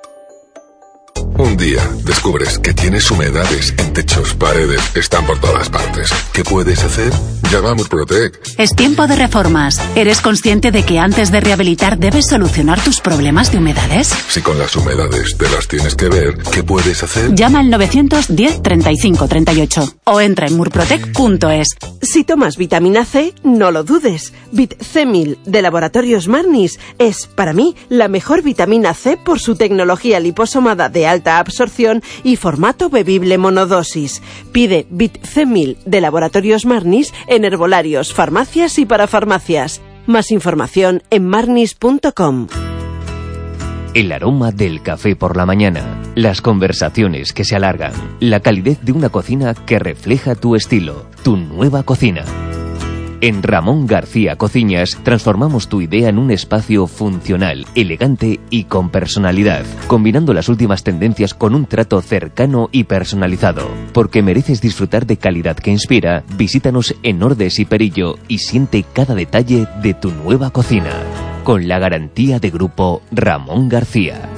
Speaker 22: Un día descubres que tienes humedades en techos, paredes, están por todas partes. ¿Qué puedes hacer? Llama a Murprotec.
Speaker 23: Es tiempo de reformas. ¿Eres consciente de que antes de rehabilitar debes solucionar tus problemas de humedades?
Speaker 22: Si con las humedades te las tienes que ver, ¿qué puedes hacer?
Speaker 23: Llama al novecientos diez, treinta y cinco, treinta y ocho o entra en murprotec punto es.
Speaker 24: Si tomas vitamina C, no lo dudes. Vit C mil de Laboratorios Marnis es, para mí, la mejor vitamina C por su tecnología liposomada de alta absorción y formato bebible monodosis. Pide Vit C mil de Laboratorios Marnis en herbolarios, farmacias y parafarmacias. Más información en marnis punto com.
Speaker 6: El aroma del café por la mañana, las conversaciones que se alargan, la calidez de una cocina que refleja tu estilo, tu nueva cocina. En Ramón García Cociñas transformamos tu idea en un espacio funcional, elegante y con personalidad, combinando las últimas tendencias con un trato cercano y personalizado. Porque mereces disfrutar de calidad que inspira, visítanos en Ordes y Perillo y siente cada detalle de tu nueva cocina, con la garantía de Grupo Ramón García.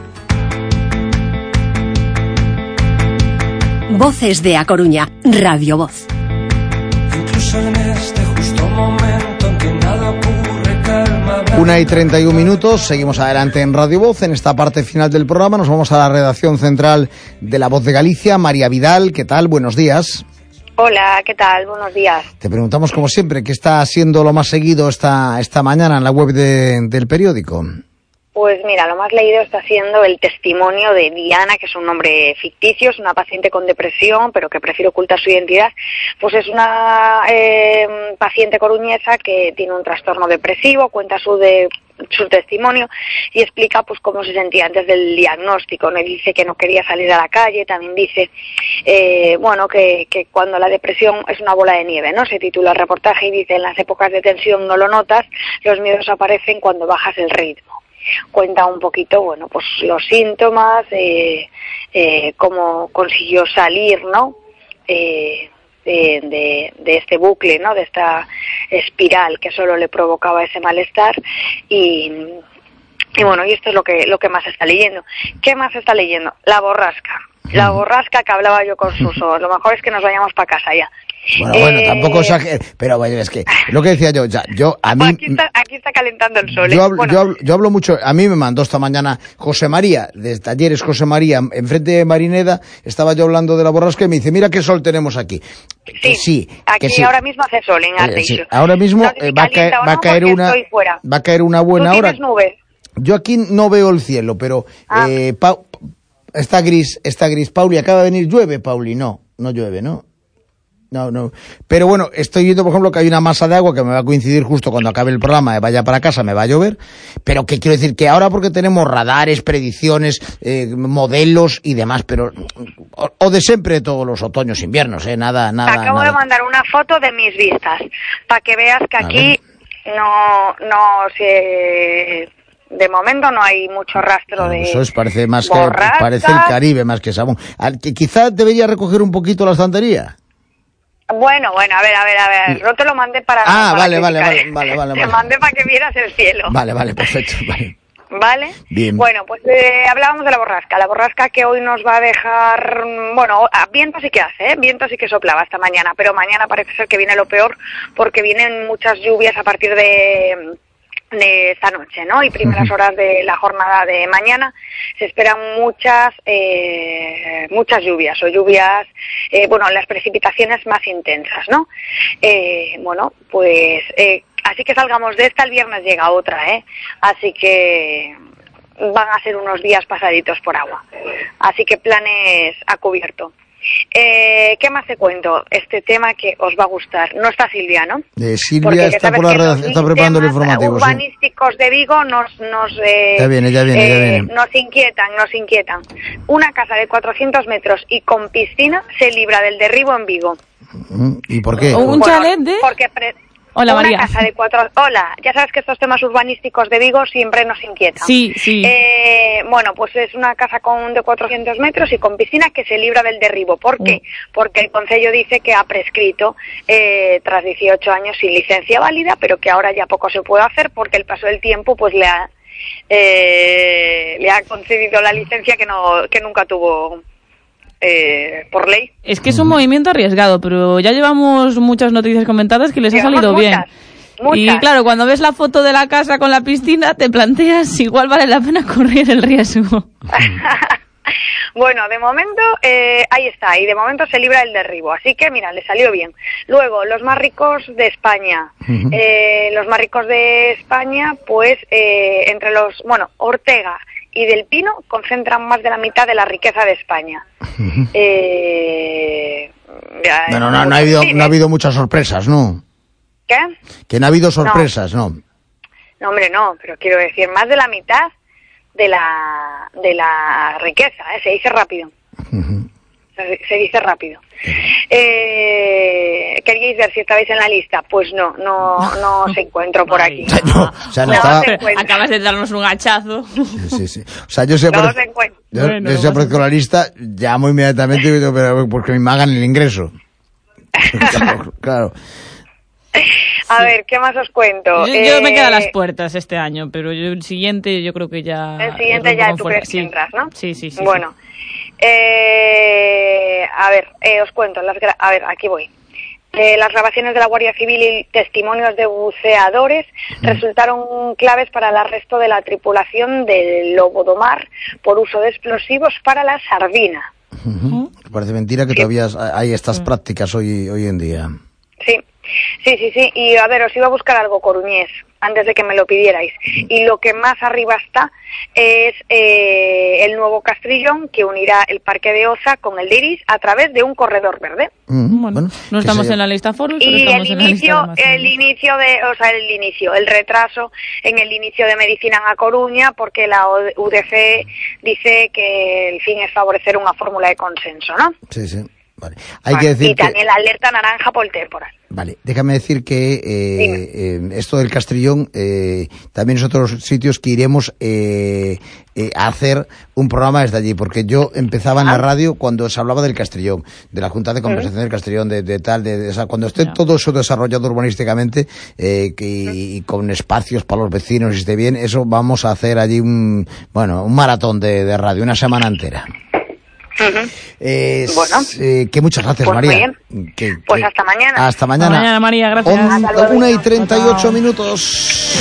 Speaker 4: Voces de A Coruña, Radio Voz.
Speaker 1: Una y treinta y un minutos, seguimos adelante en Radio Voz. En esta parte final del programa nos vamos a la redacción central de La Voz de Galicia. María Vidal, ¿qué tal? Buenos días.
Speaker 25: Hola, ¿qué tal? Buenos días.
Speaker 1: Te preguntamos, como siempre, ¿qué está siendo lo más seguido esta, esta mañana en la web de, del periódico?
Speaker 25: Pues mira, lo más leído está siendo el testimonio de Diana, que es un nombre ficticio, es una paciente con depresión, pero que prefiere ocultar su identidad. Pues es una eh, paciente coruñesa que tiene un trastorno depresivo, cuenta su de su testimonio y explica pues cómo se sentía antes del diagnóstico, ¿no? Dice que no quería salir a la calle, también dice eh, bueno que, que cuando la depresión es una bola de nieve, ¿no? Se titula el reportaje y dice: en las épocas de tensión no lo notas, los miedos aparecen cuando bajas el ritmo. Cuenta un poquito, bueno, pues los síntomas, eh, eh, cómo consiguió salir, ¿no? Eh, de, de, de este bucle, ¿no? De esta espiral que solo le provocaba ese malestar y, y bueno, y esto es lo que lo que más está leyendo. ¿Qué más está leyendo? La borrasca. La borrasca que hablaba yo con Suso. Lo mejor es que nos vayamos para casa ya.
Speaker 1: Bueno, eh... bueno, tampoco exager... pero bueno, es que lo que decía yo, ya, yo a mí...
Speaker 25: Aquí está, aquí está calentando el sol.
Speaker 1: Yo
Speaker 25: ¿eh?
Speaker 1: hablo,
Speaker 25: bueno.
Speaker 1: yo, hablo, yo hablo mucho, a mí me mandó esta mañana José María, de Talleres José María, enfrente de Marineda, estaba yo hablando de la borrasca y me dice: mira qué sol tenemos aquí.
Speaker 25: Sí,
Speaker 1: que sí
Speaker 25: aquí
Speaker 1: que sí.
Speaker 25: Ahora mismo hace sol en Arteixo.
Speaker 1: Eh, sí. Ahora mismo
Speaker 25: no sé si
Speaker 1: eh, va, a caer,
Speaker 25: no,
Speaker 1: va a caer una va a caer una buena
Speaker 25: ¿Tú
Speaker 1: hora.
Speaker 25: tienes nubes?
Speaker 1: Yo aquí no veo el cielo, pero
Speaker 25: ah.
Speaker 1: eh, Pau, está gris, está gris. Pauli, acaba de venir, llueve, Pauli, no, no llueve, ¿no? No, no. Pero bueno, estoy viendo, por ejemplo, que hay una masa de agua que me va a coincidir justo cuando acabe el programa, me vaya para casa, me va a llover. Pero que quiero decir que ahora, porque tenemos radares, predicciones, eh, modelos y demás, pero o, o de siempre de todos los otoños, inviernos, eh, nada, nada.
Speaker 25: Te acabo
Speaker 1: nada.
Speaker 25: de mandar una foto de mis vistas, para que veas que aquí no, no se... De momento no hay mucho rastro de
Speaker 1: Eso es, parece más
Speaker 25: borrasca.
Speaker 1: que parece el Caribe más que Sabón. Que quizá debería recoger un poquito la estantería.
Speaker 25: Bueno, bueno, a ver, a ver, a ver, no te lo mandé para...
Speaker 1: Ah,
Speaker 25: para
Speaker 1: vale, vale,
Speaker 25: criticar,
Speaker 1: vale, vale, vale,
Speaker 25: Te
Speaker 1: vale.
Speaker 25: mandé para que vieras el cielo.
Speaker 1: Vale, vale, perfecto, vale.
Speaker 25: ¿Vale?
Speaker 1: Bien.
Speaker 25: Bueno, pues eh, hablábamos de la borrasca. La borrasca que hoy nos va a dejar, bueno, a viento sí que hace, ¿eh? Viento sí que soplaba esta mañana, pero mañana parece ser que viene lo peor porque vienen muchas lluvias a partir de... de esta noche, ¿no? Y primeras horas de la jornada de mañana se esperan muchas eh, muchas lluvias o lluvias, eh, bueno, las precipitaciones más intensas, ¿no? Eh, bueno, pues eh, así que salgamos de esta, el viernes llega otra, ¿eh? Así que van a ser unos días pasaditos por agua. Así que planes a cubierto. Eh, ¿Qué más te cuento? Este tema que os va a gustar. No está Silvia, ¿no?
Speaker 1: Eh, Silvia está por la redacción, está preparando el informativo.
Speaker 25: Los urbanísticos sí. de Vigo nos nos, eh,
Speaker 1: ya viene, ya viene,
Speaker 25: eh,
Speaker 1: ya viene.
Speaker 25: nos inquietan, nos inquietan. Una casa de cuatrocientos metros y con piscina se libra del derribo en Vigo.
Speaker 1: ¿Y por qué?
Speaker 15: Un
Speaker 25: bueno,
Speaker 15: chalet de...
Speaker 25: Porque pre...
Speaker 15: Hola,
Speaker 25: una
Speaker 15: María.
Speaker 25: casa de cuatro... Hola, ya sabes que estos temas urbanísticos de Vigo siempre nos inquietan.
Speaker 15: Sí, sí.
Speaker 25: Eh, bueno, pues es una casa con de cuatrocientos metros y con piscina que se libra del derribo. ¿Por qué? Mm. Porque el Concello dice que ha prescrito eh, tras dieciocho años sin licencia válida, pero que ahora ya poco se puede hacer porque el paso del tiempo pues le ha, eh, le ha concedido la licencia que, no, que nunca tuvo... Eh, por ley.
Speaker 15: Es que es un movimiento arriesgado, pero ya llevamos muchas noticias comentadas que les
Speaker 25: llevamos
Speaker 15: ha salido
Speaker 25: muchas,
Speaker 15: bien.
Speaker 25: Muchas.
Speaker 15: Y claro, cuando ves la foto de la casa con la piscina, te planteas igual vale la pena correr el riesgo.
Speaker 25: Bueno, de momento eh, ahí está, y de momento se libra el derribo, así que mira, le salió bien. Luego, los más ricos de España. Uh-huh. eh, los más ricos de España, pues eh, entre los, bueno, Ortega y Del Pino concentran más de la mitad de la riqueza de España. Uh-huh. eh, ya,
Speaker 1: bueno, no, no, ha habido, no ha habido muchas sorpresas, ¿no?
Speaker 25: ¿Qué?
Speaker 1: Que no ha habido sorpresas, ¿no?
Speaker 25: No, no hombre, no, pero quiero decir, más de la mitad de la de la riqueza, ¿eh? Se dice rápido. Uh-huh. Se, se dice rápido. Eh, ¿Queríais ver si estabais en la lista? Pues no, no, no os encuentro por aquí.
Speaker 1: No, o sea, no
Speaker 25: no
Speaker 1: estaba...
Speaker 15: Acabas de darnos un hachazo.
Speaker 1: Sí, sí. O sea, yo sé
Speaker 25: no
Speaker 1: por...
Speaker 25: os encuentro.
Speaker 1: Yo,
Speaker 15: bueno,
Speaker 1: yo sé por la lista, llamo inmediatamente y digo, pero porque me hagan el ingreso. Claro, claro.
Speaker 25: A sí. ver, ¿qué más os cuento?
Speaker 15: Yo,
Speaker 25: eh...
Speaker 15: yo me quedo a las puertas este año, pero yo, el siguiente yo creo que ya...
Speaker 25: El siguiente ya tú crees que entras, ¿no?
Speaker 15: Sí, sí, sí.
Speaker 25: Bueno,
Speaker 15: sí.
Speaker 25: Eh, a ver, eh, os cuento, las gra... a ver, aquí voy. Eh, las grabaciones de la Guardia Civil y testimonios de buceadores mm. resultaron claves para el arresto de la tripulación del Lobo do Mar por uso de explosivos para la sardina.
Speaker 1: Uh-huh. Parece mentira que sí. todavía hay estas sí. prácticas hoy, hoy en día.
Speaker 25: Sí. Sí, sí, sí, y a ver, os iba a buscar algo coruñés antes de que me lo pidierais. Y lo que más arriba está es eh, el nuevo Castrillón que unirá el Parque de Oza con el de Iris a través de un corredor verde.
Speaker 15: Mm, bueno, no estamos en la lista Forus, pero
Speaker 25: y
Speaker 15: estamos
Speaker 25: el
Speaker 15: en
Speaker 25: inicio,
Speaker 15: la lista de
Speaker 25: el inicio de, o sea, el inicio, el retraso en el inicio de medicina en A Coruña, porque la U D C dice que el fin es favorecer una fórmula de consenso, ¿no?
Speaker 1: Sí, sí. Vale. Hay que decir
Speaker 25: y también
Speaker 1: que...
Speaker 25: la alerta naranja por el temporal.
Speaker 1: Vale, déjame decir que eh, eh, esto del Castrillón, eh, también es otros sitios que iremos eh, eh, a hacer un programa desde allí, porque yo empezaba en la radio cuando se hablaba del Castrillón, de la Junta de Compensación uh-huh. del Castrillón, de, de tal, de, de, o sea, cuando esté uh-huh. todo eso desarrollado urbanísticamente eh, que, uh-huh. y con espacios para los vecinos y esté bien, eso vamos a hacer allí un, bueno, un maratón de, de radio, una semana entera.
Speaker 25: Uh-huh.
Speaker 1: Eh,
Speaker 25: bueno,
Speaker 1: eh, que muchas gracias,
Speaker 25: pues
Speaker 1: María.
Speaker 25: Que, pues
Speaker 1: que,
Speaker 25: hasta mañana.
Speaker 1: Hasta mañana.
Speaker 15: Hasta mañana, María, gracias.
Speaker 1: On,
Speaker 25: hasta luego.
Speaker 1: una y treinta y ocho minutos.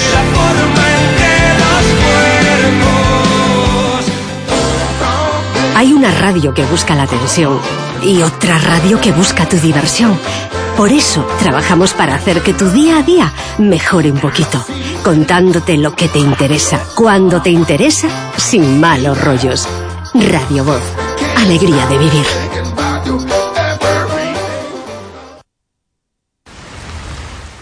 Speaker 4: Hay una radio que busca la atención y otra radio que busca tu diversión. Por eso trabajamos para hacer que tu día a día mejore un poquito, contándote lo que te interesa, cuando te interesa, sin malos rollos. Radio Voz, alegría de vivir.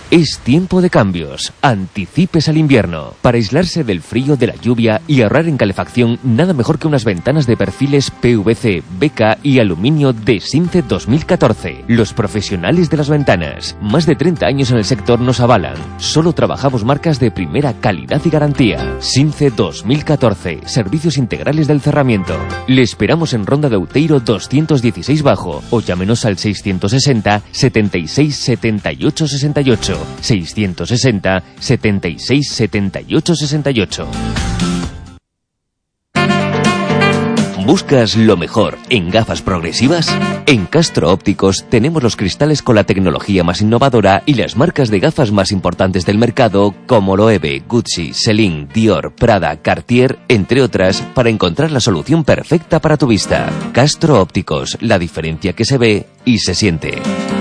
Speaker 6: Es tiempo de cambios. Anticipes al invierno. Para aislarse del frío, de la lluvia y ahorrar en calefacción, nada mejor que unas ventanas de perfiles P V C, B K y aluminio de Since dos mil catorce. Los profesionales de las ventanas. Más de treinta años en el sector nos avalan. Solo trabajamos marcas de primera calidad y garantía. Since dos mil catorce. Servicios integrales del cerramiento. Le esperamos en Ronda de Outeiro doscientos dieciséis Bajo o llámenos al seiscientos sesenta, setenta y seis, setenta y ocho, sesenta y ocho. seiscientos sesenta, setenta y seis, setenta y ocho, sesenta y ocho. ¿Buscas lo mejor en gafas progresivas? En Castro Ópticos tenemos los cristales con la tecnología más innovadora y las marcas de gafas más importantes del mercado como Loewe, Gucci, Celine, Dior, Prada, Cartier, entre otras, para encontrar la solución perfecta para tu vista. Castro Ópticos, la diferencia que se ve y se siente.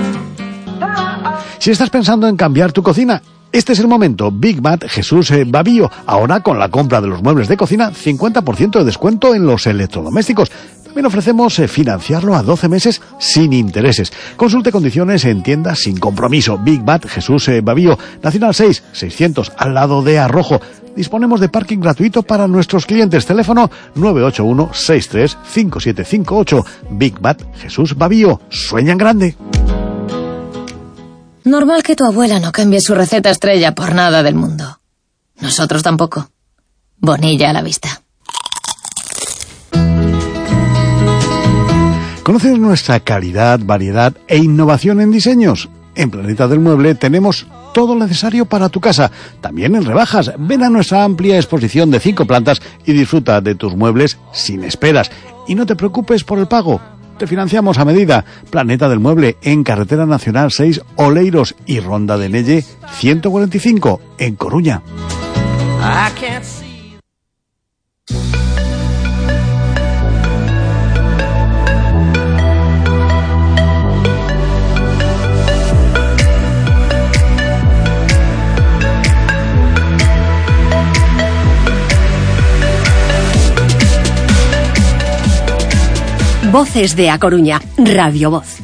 Speaker 3: Si estás pensando en cambiar tu cocina, este es el momento. Big Mat Jesús eh, Bavío. Ahora con la compra de los muebles de cocina, cincuenta por ciento de descuento en los electrodomésticos. También ofrecemos eh, financiarlo a doce meses sin intereses. Consulte condiciones en tiendas sin compromiso. Big Mat Jesús eh, Bavío. Nacional seis, seiscientos, al lado de Arrojo. Disponemos de parking gratuito para nuestros clientes. Teléfono nueve ocho uno, seis tres, cinco siete cinco ocho. Big Mat Jesús Bavío. Sueña en grande.
Speaker 2: Normal que tu abuela no cambie su receta estrella por nada del mundo. Nosotros tampoco. Bonilla a la vista.
Speaker 3: ¿Conoces nuestra calidad, variedad e innovación en diseños? En Planeta del Mueble tenemos todo lo necesario para tu casa. También en rebajas. Ven a nuestra amplia exposición de cinco plantas y disfruta de tus muebles sin esperas. Y no te preocupes por el pago. Te financiamos a medida. Planeta del Mueble en Carretera Nacional seis, Oleiros y Ronda de Nelle ciento cuarenta y cinco en Coruña.
Speaker 4: Voces de A Coruña, Radio Voz.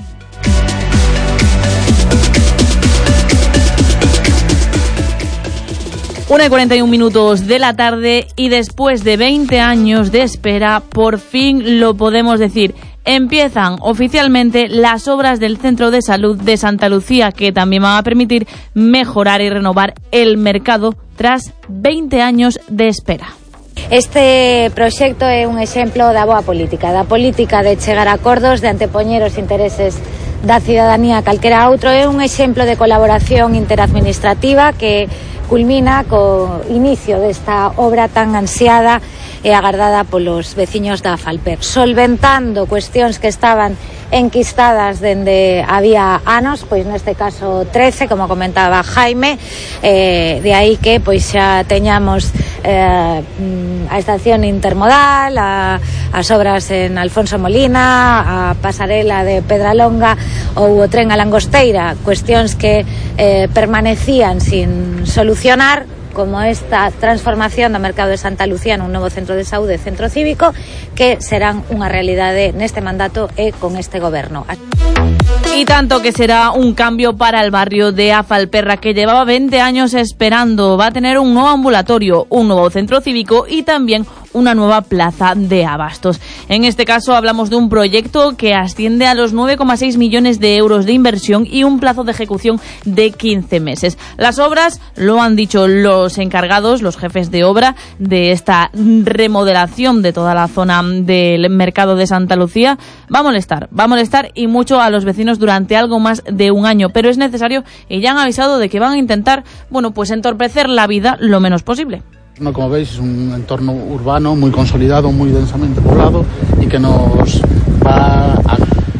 Speaker 15: Una y cuarenta y un minutos de la tarde y después de veinte años de espera, por fin lo podemos decir. Empiezan oficialmente las obras del Centro de Salud de Santa Lucía, que también van a permitir mejorar y renovar el mercado tras veinte años de espera.
Speaker 5: Este proxecto é un exemplo da boa política, da política de chegar a acordos, de antepoñer os intereses da cidadanía a calquera outro. É un exemplo de colaboración interadministrativa que culmina co inicio desta obra tan ansiada e agardada polos veciños da Falper, solventando cuestións que estaban enquistadas dende había anos, pois neste caso trece, como comentaba Jaime, eh, de aí que pois xa teñamos eh, a estación intermodal, a, as obras en Alfonso Molina, a pasarela de Pedralonga ou o tren a Langosteira, cuestións que eh, permanecían sin solucionar, como esta transformación do mercado de Santa Lucía nun novo centro de saúde, centro cívico, que serán unha realidade neste mandato e con este goberno.
Speaker 15: Y tanto que será un cambio para el barrio de Afalperra, que llevaba veinte años esperando. Va a tener un nuevo ambulatorio, un nuevo centro cívico y también una nueva plaza de abastos. En este caso hablamos de un proyecto que asciende a los nueve coma seis millones de euros de inversión y un plazo de ejecución de quince meses. Las obras, lo han dicho los encargados, los jefes de obra de esta remodelación de toda la zona del mercado de Santa Lucía, va a molestar, va a molestar y mucho a los vecinos durante algo más de un año, pero es necesario y ya han avisado de que van a intentar, bueno, pues entorpecer la vida lo menos posible.
Speaker 7: Como veis, es un entorno urbano muy consolidado, muy densamente poblado y que nos va a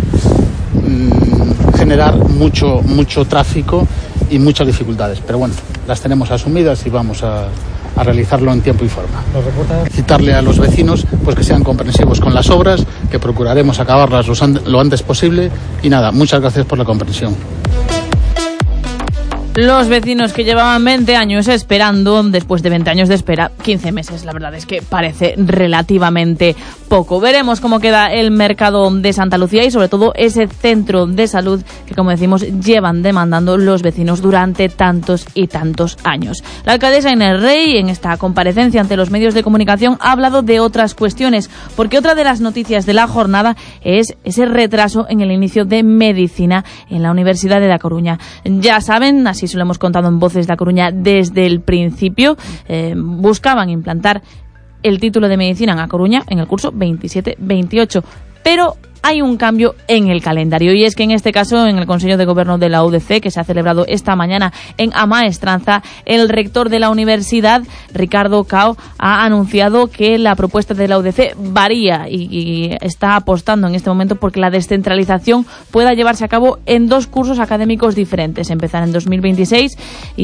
Speaker 7: mm, generar mucho, mucho tráfico y muchas dificultades. Pero bueno, las tenemos asumidas y vamos a, a realizarlo en tiempo y forma. Citarle a los vecinos pues que sean comprensivos con las obras, que procuraremos acabarlas lo antes posible y nada, muchas gracias por la comprensión.
Speaker 15: Los vecinos que llevaban veinte años esperando, después de veinte años de espera, quince meses, la verdad es que parece relativamente poco. Veremos cómo queda el mercado de Santa Lucía y sobre todo ese centro de salud que, como decimos, llevan demandando los vecinos durante tantos y tantos años. La alcaldesa Inés Rey, en esta comparecencia ante los medios de comunicación, ha hablado de otras cuestiones, porque otra de las noticias de la jornada es ese retraso en el inicio de medicina en la Universidad de La Coruña. Ya saben, así se lo hemos contado en Voces de La Coruña desde el principio, eh, buscaban implantar el título de medicina en A Coruña en el curso veintisiete veintiocho, pero hay un cambio en el calendario, y es que en este caso, en el Consejo de Gobierno de la U D C, que se ha celebrado esta mañana en Amaestranza, el rector de la universidad, Ricardo Cao, ha anunciado que la propuesta de la U D C varía y, y está apostando en este momento porque la descentralización pueda llevarse a cabo en dos cursos académicos diferentes, empezar en dos mil veintiséis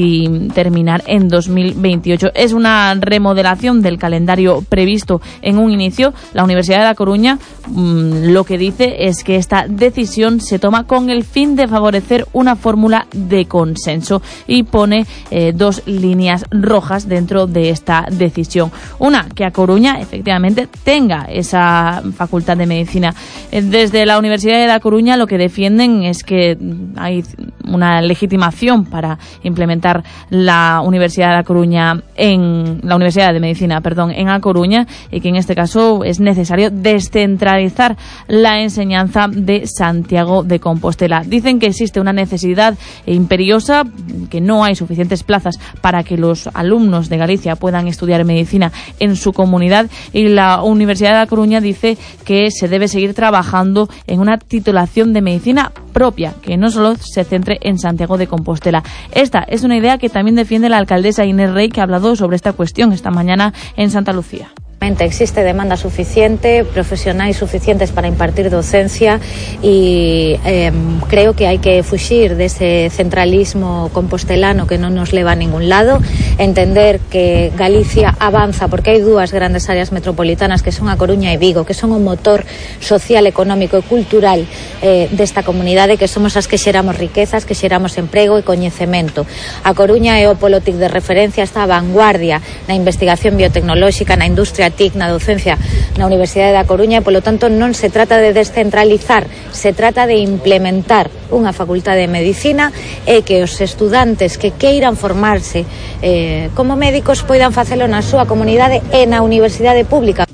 Speaker 15: y terminar en dos mil veintiocho. Es una remodelación del calendario previsto en un inicio. La Universidad de La Coruña mmm, lo que dice es que esta decisión se toma con el fin de favorecer una fórmula de consenso y pone eh, dos líneas rojas dentro de esta decisión. Una, que A Coruña efectivamente tenga esa facultad de medicina. Desde la Universidad de La Coruña lo que defienden es que hay una legitimación para implementar la Universidad de La Coruña en la Universidad de Medicina, perdón, en A Coruña, y que en este caso es necesario descentralizar la enseñanza de Santiago de Compostela. Dicen que existe una necesidad imperiosa, que no hay suficientes plazas para que los alumnos de Galicia puedan estudiar medicina en su comunidad, y la Universidad de La Coruña dice que se debe seguir trabajando en una titulación de medicina propia, que no solo se centre en Santiago de Compostela. Esta es una idea que también defiende la alcaldesa Inés Rey, que ha hablado sobre esta cuestión esta mañana en Santa Lucía.
Speaker 5: Existe demanda suficiente, profesionales suficientes para impartir docencia y eh, creo que hay que fuxir dese centralismo compostelano que non nos leva a ningún lado, entender que Galicia avanza porque hai dúas grandes áreas metropolitanas que son A Coruña e Vigo, que son o motor social, económico e cultural eh, desta comunidade, que somos as que xeramos riquezas, que xeramos emprego e coñecemento. A Coruña é o polo T I C de referencia, está a vanguardia na investigación biotecnolóxica, na industria T I C, na docencia na Universidade da Coruña, e polo tanto non se trata de descentralizar, se trata de implementar unha facultade de medicina e que os estudantes que queiran formarse eh, como médicos poidan facelo na súa comunidade e na universidade pública.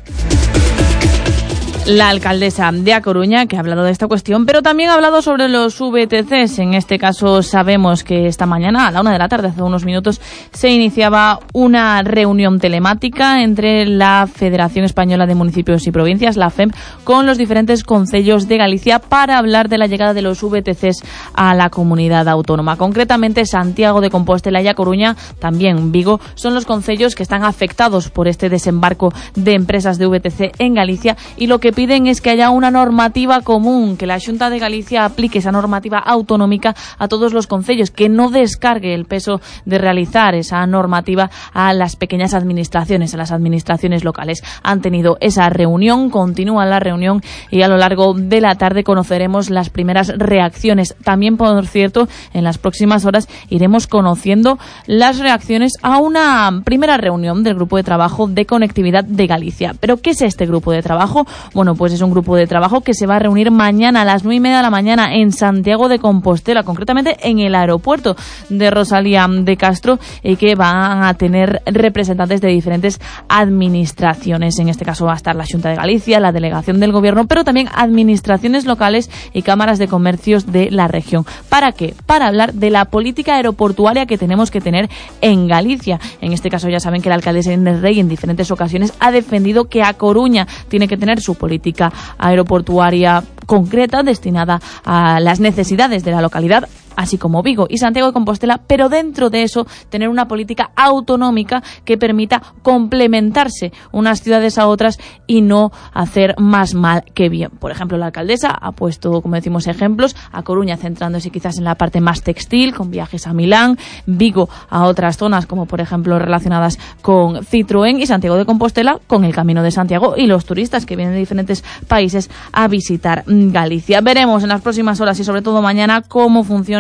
Speaker 15: La alcaldesa de A Coruña, que ha hablado de esta cuestión, pero también ha hablado sobre los V T Cs. En este caso sabemos que esta mañana, a la una de la tarde, hace unos minutos, se iniciaba una reunión telemática entre la Federación Española de Municipios y Provincias, la F E M, con los diferentes concellos de Galicia para hablar de la llegada de los V T Cs a la comunidad autónoma. Concretamente, Santiago de Compostela y A Coruña, también Vigo, son los concellos que están afectados por este desembarco de empresas de V T C en Galicia, y lo que piden es que haya una normativa común, que la Xunta de Galicia aplique esa normativa autonómica a todos los concellos, que no descargue el peso de realizar esa normativa a las pequeñas administraciones, a las administraciones locales. Han tenido esa reunión, continúa la reunión, y a lo largo de la tarde conoceremos las primeras reacciones. También, por cierto, en las próximas horas iremos conociendo las reacciones a una primera reunión del Grupo de Trabajo de Conectividad de Galicia. ¿Pero qué es este Grupo de Trabajo? Bueno, pues es un grupo de trabajo que se va a reunir mañana a las nueve y media de la mañana en Santiago de Compostela, concretamente en el aeropuerto de Rosalía de Castro, y que van a tener representantes de diferentes administraciones. En este caso va a estar la Xunta de Galicia, la delegación del Gobierno, pero también administraciones locales y cámaras de comercios de la región. ¿Para qué? Para hablar de la política aeroportuaria que tenemos que tener en Galicia. En este caso ya saben que la alcaldesa Inés Rey en diferentes ocasiones ha defendido que A Coruña tiene que tener su política aeroportuaria concreta destinada a las necesidades de la localidad, así como Vigo y Santiago de Compostela, pero dentro de eso tener una política autonómica que permita complementarse unas ciudades a otras y no hacer más mal que bien. Por ejemplo, la alcaldesa ha puesto, como decimos, ejemplos: A Coruña centrándose quizás en la parte más textil, con viajes a Milán, Vigo a otras zonas como por ejemplo relacionadas con Citroën, y Santiago de Compostela con el Camino de Santiago y los turistas que vienen de diferentes países a visitar Galicia. Veremos en las próximas horas y sobre todo mañana cómo funciona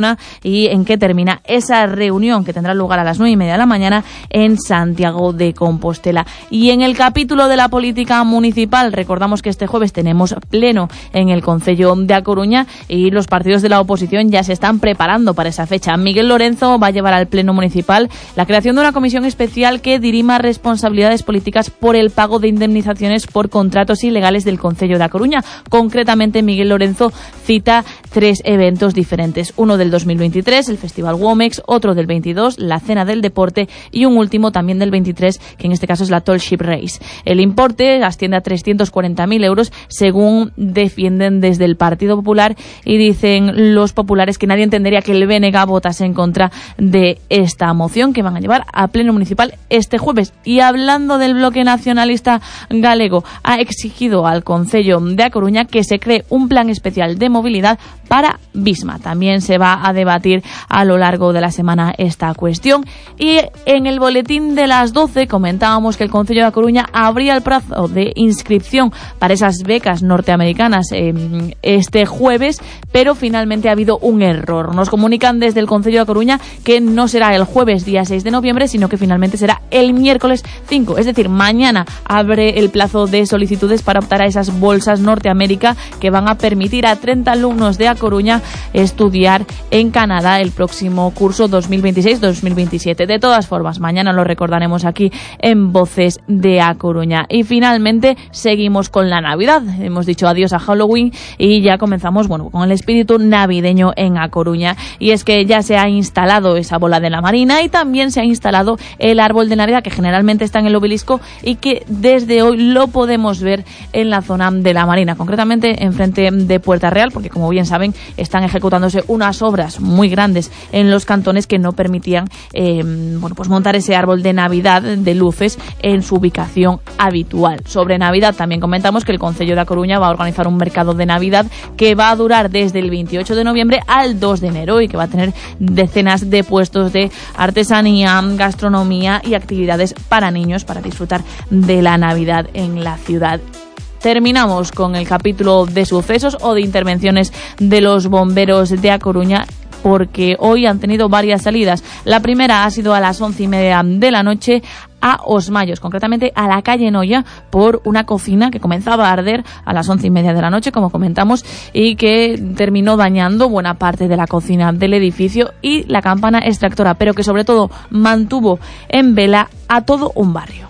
Speaker 15: zona y en qué termina esa reunión que tendrá lugar a las nueve y media de la mañana en Santiago de Compostela. Y en el capítulo de la política municipal, recordamos que este jueves tenemos pleno en el Concello de A Coruña y los partidos de la oposición ya se están preparando para esa fecha. Miguel Lorenzo va a llevar al pleno municipal la creación de una comisión especial que dirima responsabilidades políticas por el pago de indemnizaciones por contratos ilegales del Concello de A Coruña. Concretamente, Miguel Lorenzo cita tres eventos diferentes. Uno del dos mil veintitrés, el Festival Womex, otro del veintidós, la Cena del Deporte y un último también del veintitrés, que en este caso es la Tall Ship Race. El importe asciende a trescientos cuarenta mil euros, según defienden desde el Partido Popular, y dicen los populares que nadie entendería que el B N G votase en contra de esta moción que van a llevar a pleno municipal este jueves. Y hablando del bloque nacionalista galego, ha exigido al Concello de A Coruña que se cree un plan especial de movilidad para Visma. También se va a debatir a lo largo de la semana esta cuestión. Y en el boletín de las doce comentábamos que el Concello de A Coruña abría el plazo de inscripción para esas becas norteamericanas eh, este jueves, pero finalmente ha habido un error. Nos comunican desde el Concello de A Coruña que no será el jueves día seis de noviembre, sino que finalmente será el miércoles cinco, es decir, mañana abre el plazo de solicitudes para optar a esas bolsas Norteamérica que van a permitir a treinta alumnos de A Coruña estudiar en Canadá el próximo curso dos mil veintiséis dos mil veintisiete. De todas formas, mañana lo recordaremos aquí en Voces de A Coruña. Y finalmente seguimos con la Navidad. Hemos dicho adiós a Halloween y ya comenzamos, bueno, con el espíritu navideño en A Coruña. Y es que ya se ha instalado esa bola de la Marina y también se ha instalado el árbol de Navidad, que generalmente está en el obelisco y que desde hoy lo podemos ver en la zona de la Marina, concretamente enfrente de Puerta Real, porque como bien saben están ejecutándose unas obras muy grandes en los cantones que no permitían eh, bueno, pues montar ese árbol de Navidad de luces en su ubicación habitual. Sobre Navidad también comentamos que el Concello de A Coruña va a organizar un mercado de Navidad que va a durar desde el veintiocho de noviembre al dos de enero y que va a tener decenas de puestos de artesanía, gastronomía y actividades para niños para disfrutar de la Navidad en la ciudad. Terminamos con el capítulo de sucesos o de intervenciones de los bomberos de A Coruña, porque hoy han tenido varias salidas. La primera ha sido a las once y media de la noche a Osmayos, concretamente a la calle Noya, por una cocina que comenzaba a arder a las once y media de la noche, como comentamos, y que terminó dañando buena parte de la cocina del edificio y la campana extractora, pero que sobre todo mantuvo en vela a todo un barrio.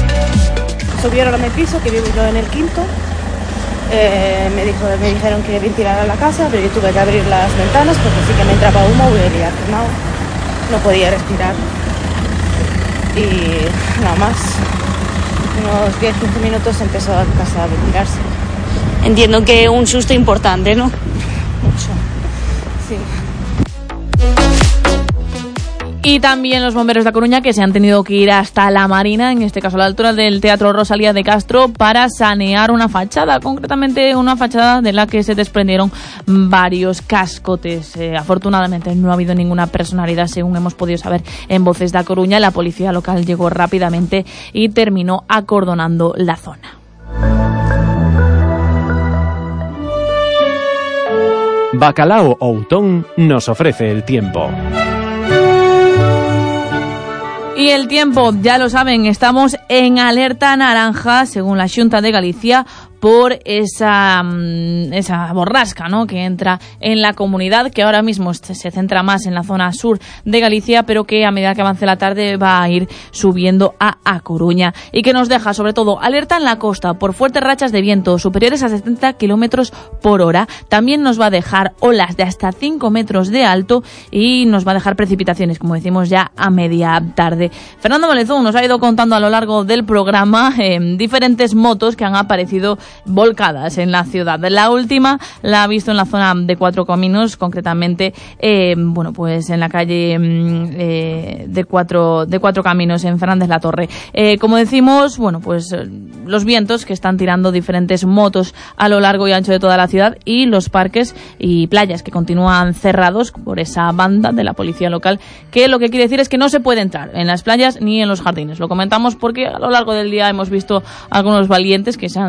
Speaker 8: Subieron a mi piso, que vivo yo en el quinto. Eh, me, dijo, me dijeron que ventilara la casa, pero yo tuve que abrir las ventanas porque sí que me entraba humo y el quemado. No podía respirar. Y nada más, unos diez a quince minutos empezó la casa a ventilarse.
Speaker 9: Entiendo que un susto importante, ¿no?
Speaker 8: Mucho, sí.
Speaker 15: Y también los bomberos de A Coruña, que se han tenido que ir hasta la Marina, en este caso a la altura del Teatro Rosalía de Castro, para sanear una fachada, concretamente una fachada de la que se desprendieron varios cascotes. Eh, afortunadamente no ha habido ninguna personalidad, según hemos podido saber en Voces de A Coruña. La policía local llegó rápidamente y terminó acordonando la zona.
Speaker 19: Bacalao Outón nos ofrece el tiempo.
Speaker 15: Y el tiempo, ya lo saben, estamos en alerta naranja, según la Xunta de Galicia, por esa, esa borrasca, ¿no?, que entra en la comunidad, que ahora mismo se centra más en la zona sur de Galicia, pero que a medida que avance la tarde va a ir subiendo a A Coruña, y que nos deja sobre todo alerta en la costa por fuertes rachas de viento superiores a setenta kilómetros por hora. También nos va a dejar olas de hasta cinco metros de alto y nos va a dejar precipitaciones, como decimos, ya a media tarde. Fernando Molezún nos ha ido contando a lo largo del programa eh, diferentes motos que han aparecido volcadas en la ciudad. La última la ha visto en la zona de Cuatro Caminos, concretamente eh, bueno, pues en la calle eh, de Cuatro de Cuatro Caminos, en Fernández la Torre. Eh, como decimos, bueno, pues los vientos que están tirando diferentes motos a lo largo y ancho de toda la ciudad, y los parques y playas que continúan cerrados por esa banda de la policía local, que lo que quiere decir es que no se puede entrar en las playas ni en los jardines. Lo comentamos porque a lo largo del día hemos visto algunos valientes que se han saltado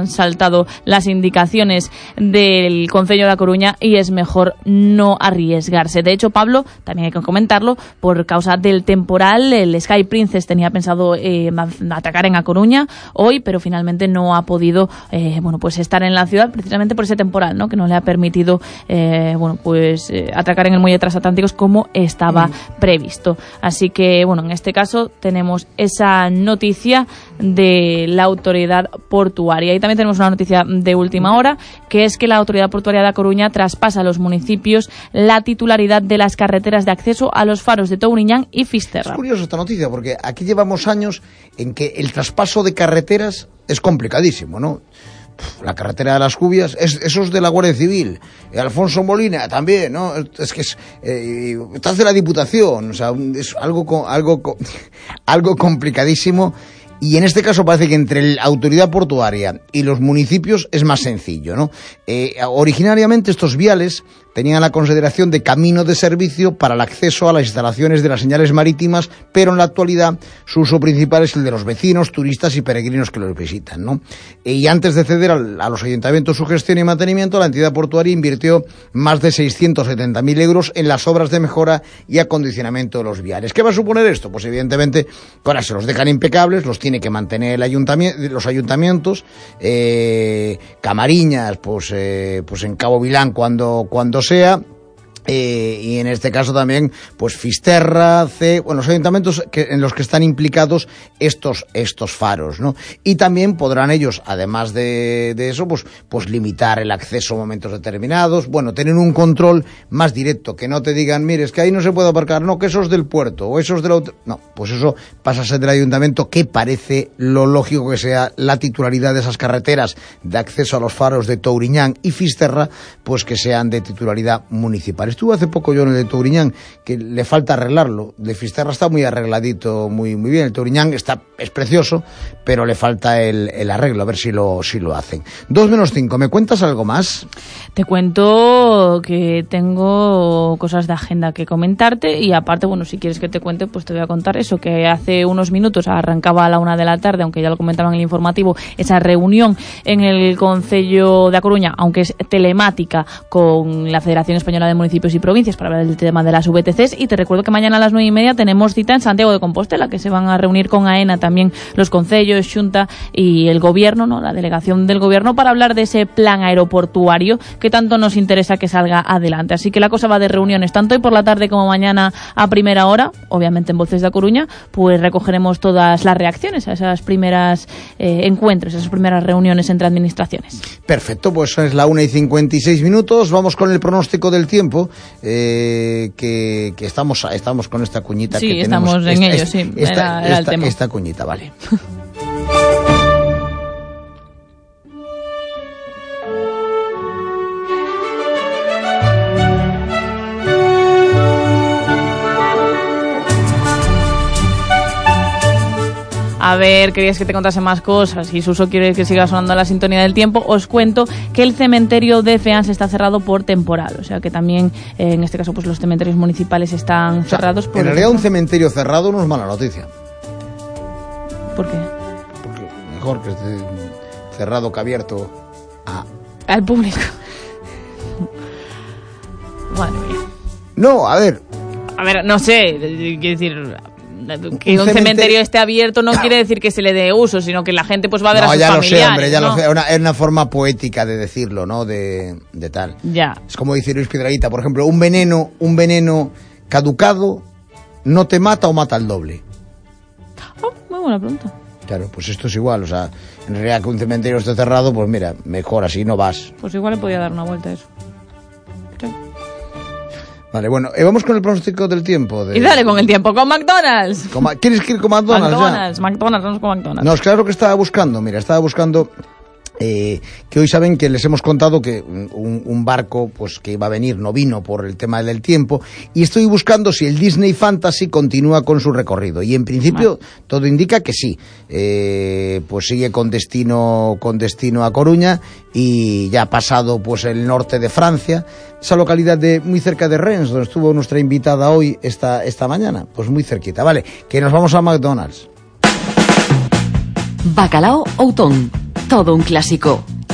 Speaker 15: escoitado las indicaciones del Concello da Coruña y es mejor no arriesgarse. De hecho, Pablo, también hay que comentarlo, por causa del temporal, el Sky Princess tenía pensado eh, atracar en A Coruña hoy, pero finalmente no ha podido eh, bueno, pues estar en la ciudad precisamente por ese temporal, ¿no? Que no le ha permitido eh, bueno, pues eh, atracar en el muelle transatlánticos como estaba mm. previsto. Así que, bueno, en este caso tenemos esa noticia de la autoridad portuaria. Y también tenemos una noticia de última hora, que es que la autoridad portuaria de A Coruña traspasa a los municipios la titularidad de las carreteras de acceso a los faros de Touriñán y Fisterra.
Speaker 1: Es curioso esta noticia, porque aquí llevamos años en que el traspaso de carreteras es complicadísimo, ¿no? La carretera de las Cubias, es, eso es de la Guardia Civil. Y Alfonso Molina también, ¿no? Es que es, eh, está de la Diputación, o sea, es algo, algo, algo complicadísimo. Y en este caso parece que entre la autoridad portuaria y los municipios es más sencillo, ¿no? Eh, originariamente estos viales tenían la consideración de camino de servicio para el acceso a las instalaciones de las señales marítimas, pero en la actualidad su uso principal es el de los vecinos, turistas y peregrinos que los visitan, ¿no? Y antes de ceder a los ayuntamientos su gestión y mantenimiento, la entidad portuaria invirtió más de seiscientos setenta mil euros en las obras de mejora y acondicionamiento de los viales. ¿Qué va a suponer esto? Pues evidentemente, ahora se los dejan impecables, los tiene que mantener el ayuntamiento, los ayuntamientos, eh, Camariñas, pues, eh, pues en Cabo Vilán cuando, cuando sea, eh, y en este caso también, pues Fisterra, C, bueno, los ayuntamientos que, en los que están implicados estos, estos faros, ¿no? Y también podrán ellos, además de, de eso, pues, pues limitar el acceso a momentos determinados, bueno, tener un control más directo, que no te digan, mire, es que ahí no se puede aparcar, no, que eso es del puerto, o eso es del auto, no, pues eso pasa a ser del ayuntamiento, que parece lo lógico que sea la titularidad de esas carreteras de acceso a los faros de Touriñán y Fisterra, pues que sean de titularidad municipal. Estuve hace poco yo en el de Touriñán, que le falta arreglarlo. De Fisterra está muy arregladito, muy muy bien. El Touriñán está, es precioso, pero le falta el, el arreglo, a ver si lo, si lo hacen. Dos menos cinco, ¿me cuentas algo más?
Speaker 15: Te cuento que tengo cosas de agenda que comentarte y aparte, bueno, si quieres que te cuente, pues te voy a contar eso, que hace unos minutos arrancaba a la una de la tarde, aunque ya lo comentaban en el informativo, esa reunión en el Concello de A Coruña, aunque es telemática, con la Federación Española de Municipios y provincias para hablar del tema de las V T Cs, y te recuerdo que mañana a las nueve y media tenemos cita en Santiago de Compostela, que se van a reunir con AENA también los concellos, Xunta y el gobierno, ¿no? La delegación del gobierno, para hablar de ese plan aeroportuario que tanto nos interesa que salga adelante. Así que la cosa va de reuniones, tanto hoy por la tarde como mañana a primera hora, obviamente en Voces de A Coruña, pues recogeremos todas las reacciones a esas primeras eh, encuentros, esas primeras reuniones entre administraciones.
Speaker 1: Perfecto, pues es la una y cincuenta y seis minutos, vamos con el pronóstico del tiempo. Eh, que, que estamos estamos con esta cuñita
Speaker 15: sí,
Speaker 1: que tenemos.
Speaker 15: Sí, estamos en ello, sí.
Speaker 1: Esta,
Speaker 15: era, era
Speaker 1: esta,
Speaker 15: el tema.
Speaker 1: Esta cuñita, vale.
Speaker 15: A ver, querías que te contase más cosas y Suso quiere que siga sonando la sintonía del tiempo. Os cuento que el cementerio de Feans está cerrado por temporal, o sea que también eh, en este caso pues los cementerios municipales están o sea, cerrados por...
Speaker 1: En realidad un cementerio cerrado no es mala noticia.
Speaker 15: ¿Por qué?
Speaker 1: Porque mejor que esté cerrado que abierto a...
Speaker 15: al público. Madre mía.
Speaker 1: No, a ver.
Speaker 15: A ver, no sé, quiero decir... Que un, un cementerio, cementerio esté abierto no quiere decir que se le dé uso, sino que la gente pues va a ver no, a sus
Speaker 1: ya
Speaker 15: familiares.
Speaker 1: Lo sé, hombre, ya
Speaker 15: ¿no?
Speaker 1: lo sé. Es una, es una forma poética de decirlo, ¿no? De, de tal.
Speaker 15: Ya.
Speaker 1: Es como dice Luis Piedrahita, por ejemplo, un veneno, un veneno caducado no te mata o mata al doble.
Speaker 15: Oh, muy buena pregunta.
Speaker 1: Claro, pues esto es igual, o sea, en realidad que un cementerio esté cerrado, pues mira, mejor así no vas.
Speaker 15: Pues igual le podía dar una vuelta a eso. Sí.
Speaker 1: Vale, bueno, eh, vamos con el pronóstico del tiempo. De...
Speaker 15: Y dale con el tiempo, con McDonald's.
Speaker 1: Con ma... ¿Quieres ir con McDonald's?
Speaker 15: McDonald's,
Speaker 1: ya?
Speaker 15: McDonald's, vamos con McDonald's.
Speaker 1: No, es claro que estaba buscando, mira, estaba buscando... Eh, que hoy saben que les hemos contado que un, un barco pues que iba a venir no vino por el tema del tiempo, y estoy buscando si el Disney Fantasy continúa con su recorrido, y en principio ah. todo indica que sí, eh, pues sigue con destino con destino a Coruña, y ya ha pasado pues el norte de Francia, esa localidad de muy cerca de Rennes, donde estuvo nuestra invitada hoy esta, esta mañana, pues muy cerquita. Vale, que nos vamos a McDonald's.
Speaker 23: Bacalao Outón, todo un clásico.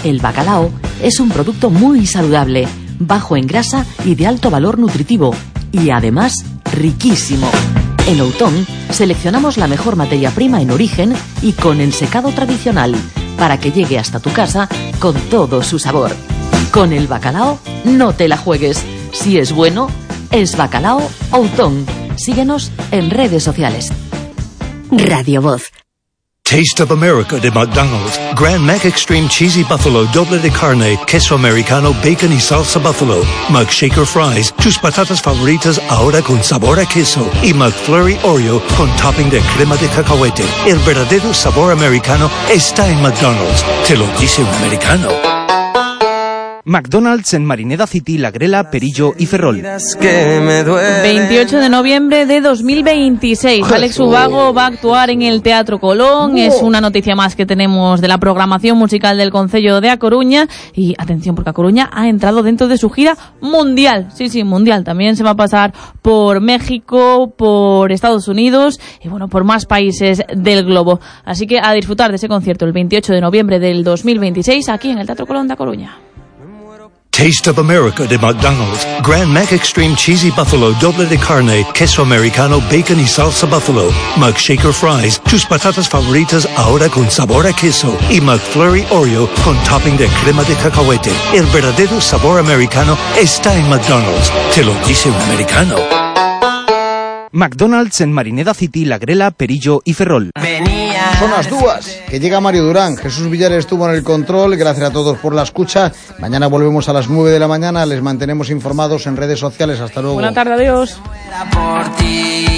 Speaker 10: El bacalao es un producto muy saludable, bajo en grasa y de alto valor nutritivo, y además riquísimo. En Outón seleccionamos la mejor materia prima en origen y con ensecado tradicional, para que llegue hasta tu casa con todo su sabor. Con el bacalao no te la juegues. Si es bueno, es bacalao Outón. Síguenos en redes sociales.
Speaker 4: Radio Voz.
Speaker 11: Taste of America de McDonald's. Grand Mac Extreme Cheesy Buffalo Doble de Carne, Queso Americano, Bacon y Salsa Buffalo. McShaker Fries, tus patatas favoritas ahora con sabor a queso. Y McFlurry Oreo con topping de crema de cacahuete. El verdadero sabor americano está en McDonald's. Te lo dice un americano.
Speaker 12: McDonald's en Marineda City, La Grela, Perillo y Ferrol.
Speaker 15: veintiocho de noviembre de dos mil veintiséis. Alex Ubago va a actuar en el Teatro Colón. Es una noticia más que tenemos de la programación musical del Concello de A Coruña. Y atención, porque A Coruña ha entrado dentro de su gira mundial. Sí, sí, mundial. También se va a pasar por México, por Estados Unidos y bueno, por más países del globo. Así que a disfrutar de ese concierto el veintiocho de noviembre del dos mil veintiséis aquí en el Teatro Colón de A Coruña.
Speaker 11: Taste of America de McDonald's. Grand Mac Extreme Cheesy Buffalo Doble de Carne, Queso Americano, Bacon y Salsa Buffalo. McShaker Fries, tus patatas favoritas ahora con sabor a queso. Y McFlurry Oreo con topping de crema de cacahuete. El verdadero sabor americano está en McDonald's. Te lo dice un americano.
Speaker 12: McDonald's en Marineda City, La Grela, Perillo y Ferrol.
Speaker 1: Son las duas, que llega Mario Durán. Jesús Villares estuvo en el control. Gracias a todos por la escucha. Mañana volvemos a las nueve de la mañana. Les mantenemos informados en redes sociales. Hasta luego.
Speaker 15: Buena tarde, adiós.
Speaker 13: Por ti.